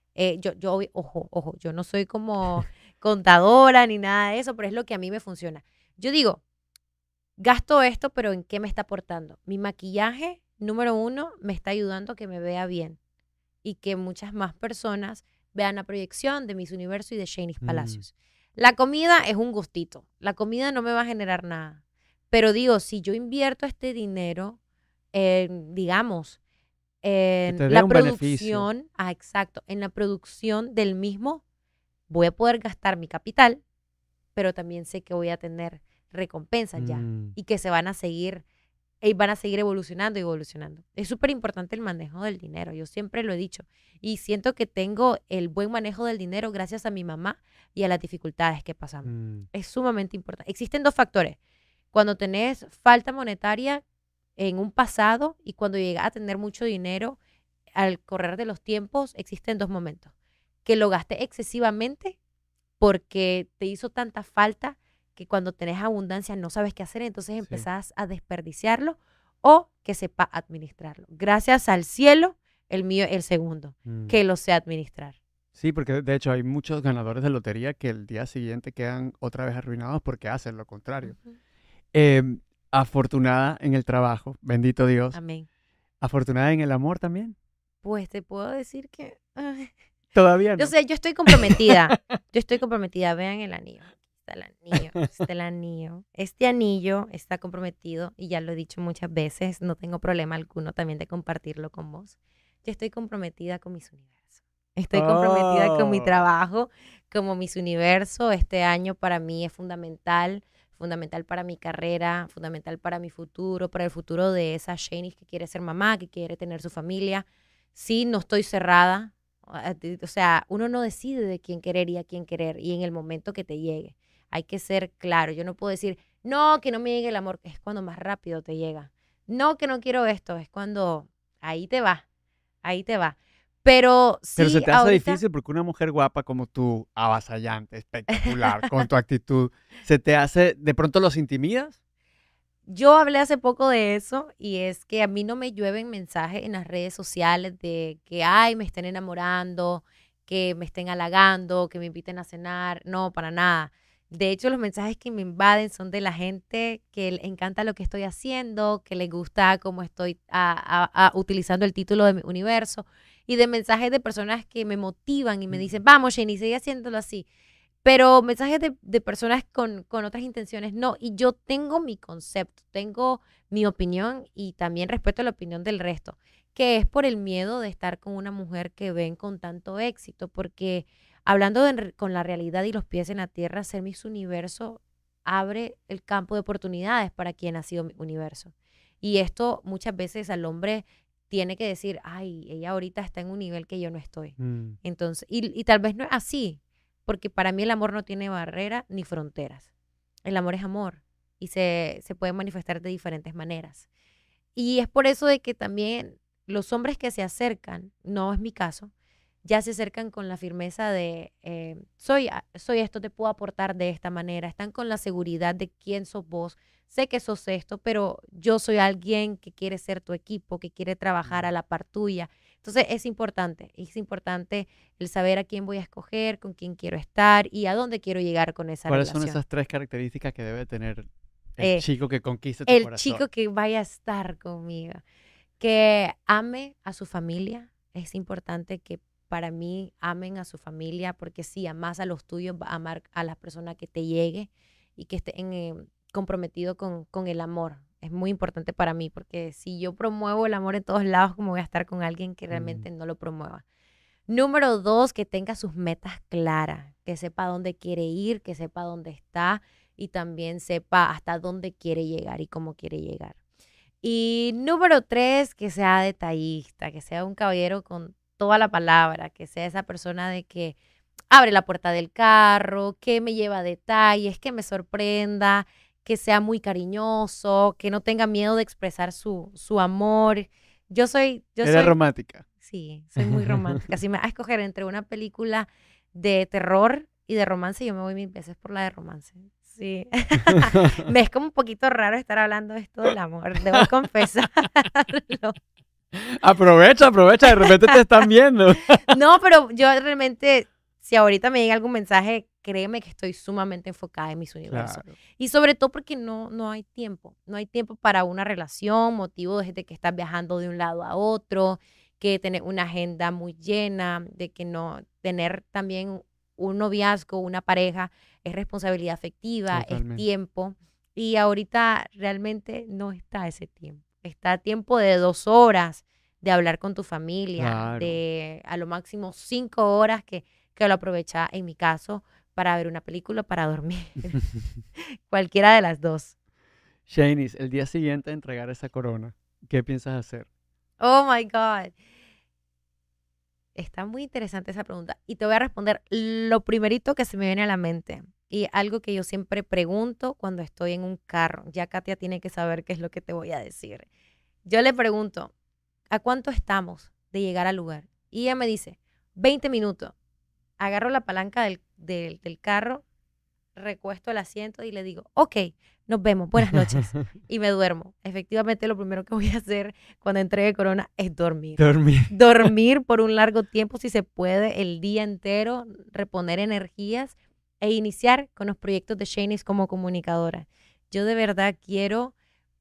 Ojo, yo no soy como contadora ni nada de eso, pero es lo que a mí me funciona. Yo digo, gasto esto, pero ¿en qué me está aportando? Mi maquillaje, número 1, me está ayudando a que me vea bien y que muchas más personas vean la proyección de Miss Universo y de Shanice Palacios. La comida es un gustito. La comida no me va a generar nada. Pero digo, si yo invierto este dinero, digamos, que en te dé la un beneficio. producción, exacto, en la producción del mismo, voy a poder gastar mi capital, pero también sé que voy a tener recompensas ya Mm, y que van a seguir evolucionando y evolucionando. Es súper importante el manejo del dinero, yo siempre lo he dicho. Y siento que tengo el buen manejo del dinero gracias a mi mamá y a las dificultades que pasamos. mm, Es sumamente importante. Existen 2 factores. Cuando tenés falta monetaria en un pasado y cuando llegas a tener mucho dinero, al correr de los tiempos, existen 2 momentos. Que lo gasté excesivamente porque te hizo tanta falta que cuando tenés abundancia no sabes qué hacer, entonces sí. empezás a desperdiciarlo, o que sepa administrarlo. Gracias al cielo, el mío el segundo, Mm. que lo sé administrar. Sí, porque de hecho hay muchos ganadores de lotería que el día siguiente quedan otra vez arruinados porque hacen lo contrario. Ujú. Afortunada en el trabajo, bendito Dios. Amén. Afortunada en el amor también. Pues te puedo decir que Todavía no. yo sé, yo estoy comprometida. Vean el anillo. Aquí está el anillo. Este es el anillo. Este anillo está comprometido y ya lo he dicho muchas veces. No tengo problema alguno también de compartirlo con vos. Yo estoy comprometida con Miss Universo. Estoy comprometida con mi Oh. trabajo como Miss Universo. Este año para mí es fundamental para mi carrera, fundamental para mi futuro, para el futuro de esa Shanice que quiere ser mamá, que quiere tener su familia. Sí, no estoy cerrada. O sea, uno no decide de quién querer y a quién querer y en el momento que te llegue. Hay que ser claro. Yo no puedo decir, no, que no me llegue el amor. Es cuando más rápido te llega. No, que no quiero esto. Es cuando ahí te va. Ahí te va. Pero Pero se sí, te hace ahorita difícil porque una mujer guapa como tú, avasallante, espectacular, con tu actitud, se te hace, de pronto los intimidas. yo hablé hace poco de eso y es que a mí no me llueven mensajes en las redes sociales de que, ay, me estén enamorando, que me estén halagando, que me inviten a cenar. No, para nada. De hecho, los mensajes que me invaden son de la gente que le encanta lo que estoy haciendo, que le gusta cómo estoy utilizando el título de mi universo y de mensajes de personas que me motivan y me dicen, vamos, Jenny, sigue haciéndolo así. Pero mensajes de personas con otras intenciones, no. Y yo tengo mi concepto, tengo mi opinión y también respeto la opinión del resto, que es por el miedo de estar con una mujer que ven con tanto éxito, porque hablando con la realidad y los pies en la tierra, ser Miss Universo abre el campo de oportunidades para quien ha sido mi universo. Y esto muchas veces al hombre tiene que decir, ay, ella ahorita está en un nivel que yo no estoy. Mm. Entonces, y tal vez no es así, porque para mí el amor no tiene barrera ni fronteras. El amor es amor y se puede manifestar de diferentes maneras. Y es por eso de que también los hombres que se acercan, no es mi caso, ya se acercan con la firmeza de soy esto, te puedo aportar de esta manera. Están con la seguridad de quién sos vos. Sé que sos esto, pero yo soy alguien que quiere ser tu equipo, que quiere trabajar a la par tuya. Entonces es importante el saber a quién voy a escoger, con quién quiero estar y a dónde quiero llegar con esa ¿Cuáles son relación. esas 3 características que debe tener el Eh, chico que conquiste tu El corazón? chico que vaya a estar conmigo, que ame a su familia. Es importante que para mí amen a su familia, porque si amas a los tuyos, va a amar a la persona que te llegue y que esté comprometido con el amor. Es muy importante para mí porque si yo promuevo el amor en todos lados, ¿cómo voy a estar con alguien que realmente no lo promueva? Número 2, que tenga sus metas claras, que sepa dónde quiere ir, que sepa dónde está y también sepa hasta dónde quiere llegar y cómo quiere llegar. Y número 3, que sea detallista, que sea un caballero con toda la palabra, que sea esa persona de que abre la puerta del carro, que me lleva detalles, que me sorprenda, que sea muy cariñoso, que no tenga miedo de expresar su amor. Eres romántica. Sí, soy muy romántica. Si me vas a escoger entre una película de terror y de romance, yo me voy 1000 veces por la de romance. Sí. Me es como un poquito raro estar hablando de esto del amor, debo confesarlo. Aprovecha, de repente te están viendo. No, pero yo realmente, si ahorita me llega algún mensaje, créeme que estoy sumamente enfocada en mis universos. Claro. Y sobre todo porque no hay tiempo. No hay tiempo para una relación, motivo de que estás viajando de un lado a otro, que tener una agenda muy llena, de que no tener también un noviazgo, una pareja, es responsabilidad afectiva, Totalmente. es tiempo. Y ahorita realmente no está ese tiempo. Está tiempo de 2 horas de hablar con tu familia, Claro. de a lo máximo 5 horas que lo aprovecha en mi caso para ver una película, para dormir. Cualquiera de las dos. Shanice, el día siguiente de entregar esa corona, ¿qué piensas hacer? Oh my God. Está muy interesante esa pregunta. Y te voy a responder lo primerito que se me viene a la mente. Y algo que yo siempre pregunto cuando estoy en un carro. Ya Katia tiene que saber qué es lo que te voy a decir. Yo le pregunto, ¿a cuánto estamos de llegar al lugar? Y ella me dice, 20 minutos. Agarro la palanca del carro, recuesto el asiento y le digo, ok, nos vemos, buenas noches. Y me duermo. Efectivamente, lo primero que voy a hacer cuando entregue corona es dormir. Dormir. Dormir por un largo tiempo, si se puede, el día entero, reponer energías e iniciar con los proyectos de Shanice como comunicadora. Yo de verdad quiero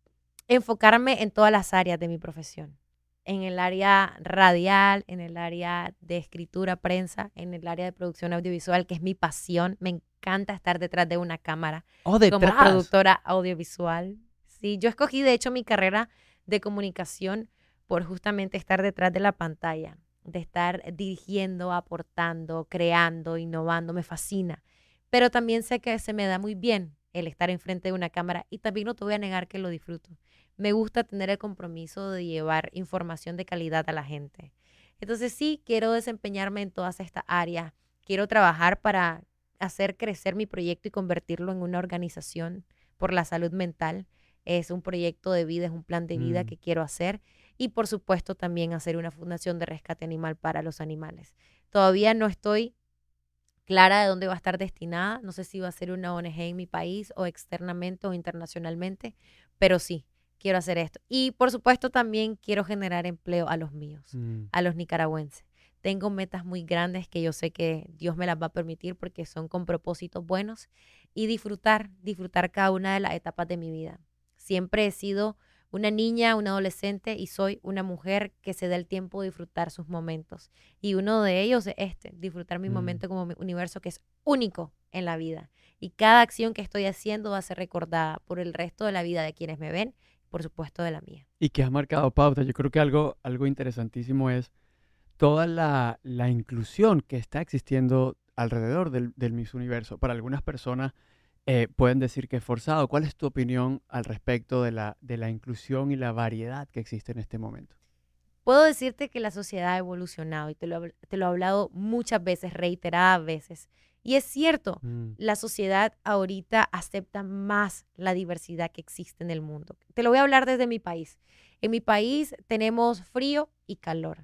enfocarme en todas las áreas de mi profesión. En el área radial, en el área de escritura, prensa, en el área de producción audiovisual, que es mi pasión. Me encanta estar detrás de una cámara Oh, como detrás. productora audiovisual. Sí, yo escogí de hecho mi carrera de comunicación por justamente estar detrás de la pantalla, de estar dirigiendo, aportando, creando, innovando. Me fascina. Pero también sé que se me da muy bien el estar enfrente de una cámara y también no te voy a negar que lo disfruto. Me gusta tener el compromiso de llevar información de calidad a la gente. Entonces sí, quiero desempeñarme en todas estas áreas. Quiero trabajar para hacer crecer mi proyecto y convertirlo en una organización por la salud mental. Es un proyecto de vida, es un plan de vida que quiero hacer. Y por supuesto también hacer una fundación de rescate animal para los animales. Todavía no estoy clara de dónde va a estar destinada. No sé si va a ser una ONG en mi país o externamente o internacionalmente, pero sí, quiero hacer esto. Y por supuesto también quiero generar empleo a los míos, a los nicaragüenses. Tengo metas muy grandes que yo sé que Dios me las va a permitir porque son con propósitos buenos y disfrutar cada una de las etapas de mi vida. Siempre he sido una niña, una adolescente y soy una mujer que se da el tiempo de disfrutar sus momentos. Y uno de ellos es disfrutar mi momento como mi universo que es único en la vida. Y cada acción que estoy haciendo va a ser recordada por el resto de la vida de quienes me ven, por supuesto de la mía. Y que has marcado pauta. Yo creo que algo interesantísimo es toda la inclusión que está existiendo alrededor del Miss Universo. Para algunas personas pueden decir que es forzado. ¿Cuál es tu opinión al respecto de la inclusión y la variedad que existe en este momento? Puedo decirte que la sociedad ha evolucionado y te lo he hablado muchas veces, reiteradas veces. Y es cierto, la sociedad ahorita acepta más la diversidad que existe en el mundo. Te lo voy a hablar desde mi país. En mi país tenemos frío y calor.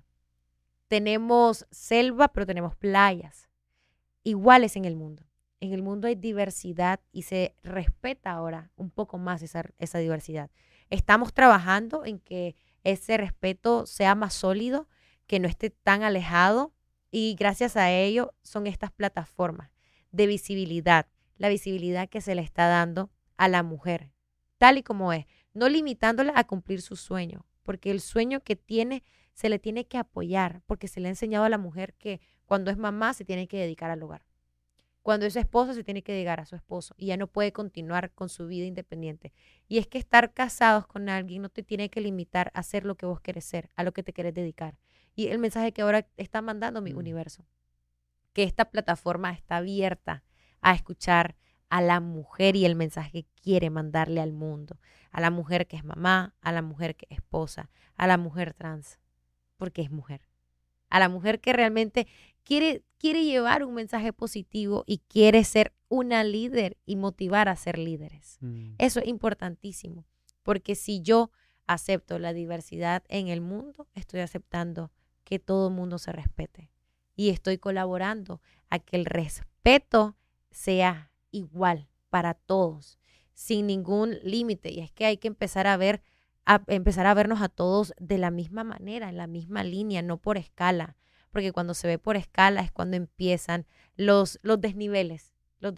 Tenemos selva, pero tenemos playas. Iguales en el mundo. En el mundo hay diversidad y se respeta ahora un poco más esa diversidad. Estamos trabajando en que ese respeto sea más sólido, que no esté tan alejado y gracias a ello son estas plataformas de visibilidad, la visibilidad que se le está dando a la mujer, tal y como es, no limitándola a cumplir su sueño, porque el sueño que tiene se le tiene que apoyar, porque se le ha enseñado a la mujer que cuando es mamá se tiene que dedicar al hogar. Cuando es esposo se tiene que dedicar a su esposo y ya no puede continuar con su vida independiente. Y es que estar casados con alguien no te tiene que limitar a hacer lo que vos querés ser, a lo que te querés dedicar. Y el mensaje que ahora está mandando mi universo, que esta plataforma está abierta a escuchar a la mujer y el mensaje que quiere mandarle al mundo, a la mujer que es mamá, a la mujer que es esposa, a la mujer trans, porque es mujer, a la mujer que realmente quiere llevar un mensaje positivo y quiere ser una líder y motivar a ser líderes. Eso es importantísimo, porque si yo acepto la diversidad en el mundo, estoy aceptando que todo el mundo se respete y estoy colaborando a que el respeto sea igual para todos, sin ningún límite. Y es que hay que empezar a vernos a todos de la misma manera, en la misma línea, no por escala, porque cuando se ve por escala es cuando empiezan los desniveles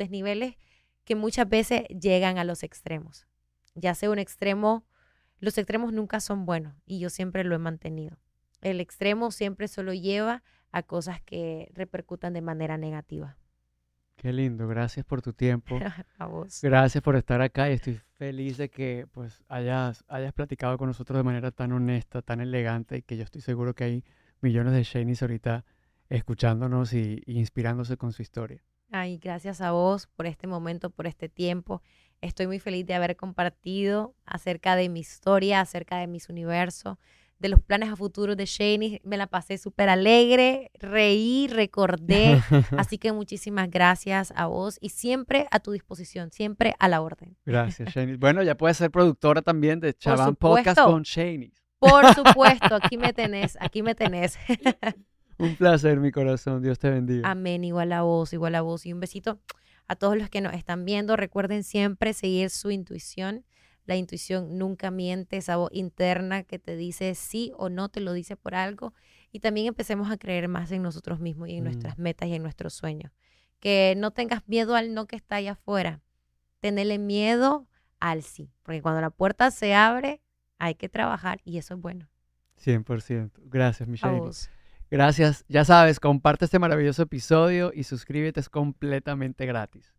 que muchas veces llegan a los extremos. Ya sea un extremo, los extremos nunca son buenos y yo siempre lo he mantenido. El extremo siempre solo lleva a cosas que repercutan de manera negativa. Qué lindo, gracias por tu tiempo. A vos. Gracias por estar acá y estoy feliz de que pues hayas platicado con nosotros de manera tan honesta, tan elegante, y que yo estoy seguro que hay millones de Shanies ahorita escuchándonos y inspirándose con su historia. Ay, gracias a vos por este momento, por este tiempo. Estoy muy feliz de haber compartido acerca de mi historia, acerca de mis universos, de los planes a futuro de Shanies. Me la pasé súper alegre, reí, recordé. Así que muchísimas gracias a vos y siempre a tu disposición, siempre a la orden. Gracias, Shanies. Bueno, ya puedes ser productora también de Chabán Podcast con Shanies. Por supuesto, aquí me tenés, aquí me tenés. Un placer, mi corazón. Dios te bendiga. Amén, igual a vos. Y un besito a todos los que nos están viendo. Recuerden siempre seguir su intuición. La intuición nunca miente, esa voz interna que te dice sí o no, te lo dice por algo. Y también empecemos a creer más en nosotros mismos y en nuestras metas y en nuestros sueños. Que no tengas miedo al no que está allá afuera. Tenerle miedo al sí. Porque cuando la puerta se abre, hay que trabajar y eso es bueno. 100%. Gracias, mi A Shanies. vos. Gracias. Ya sabes, comparte este maravilloso episodio y suscríbete, es completamente gratis.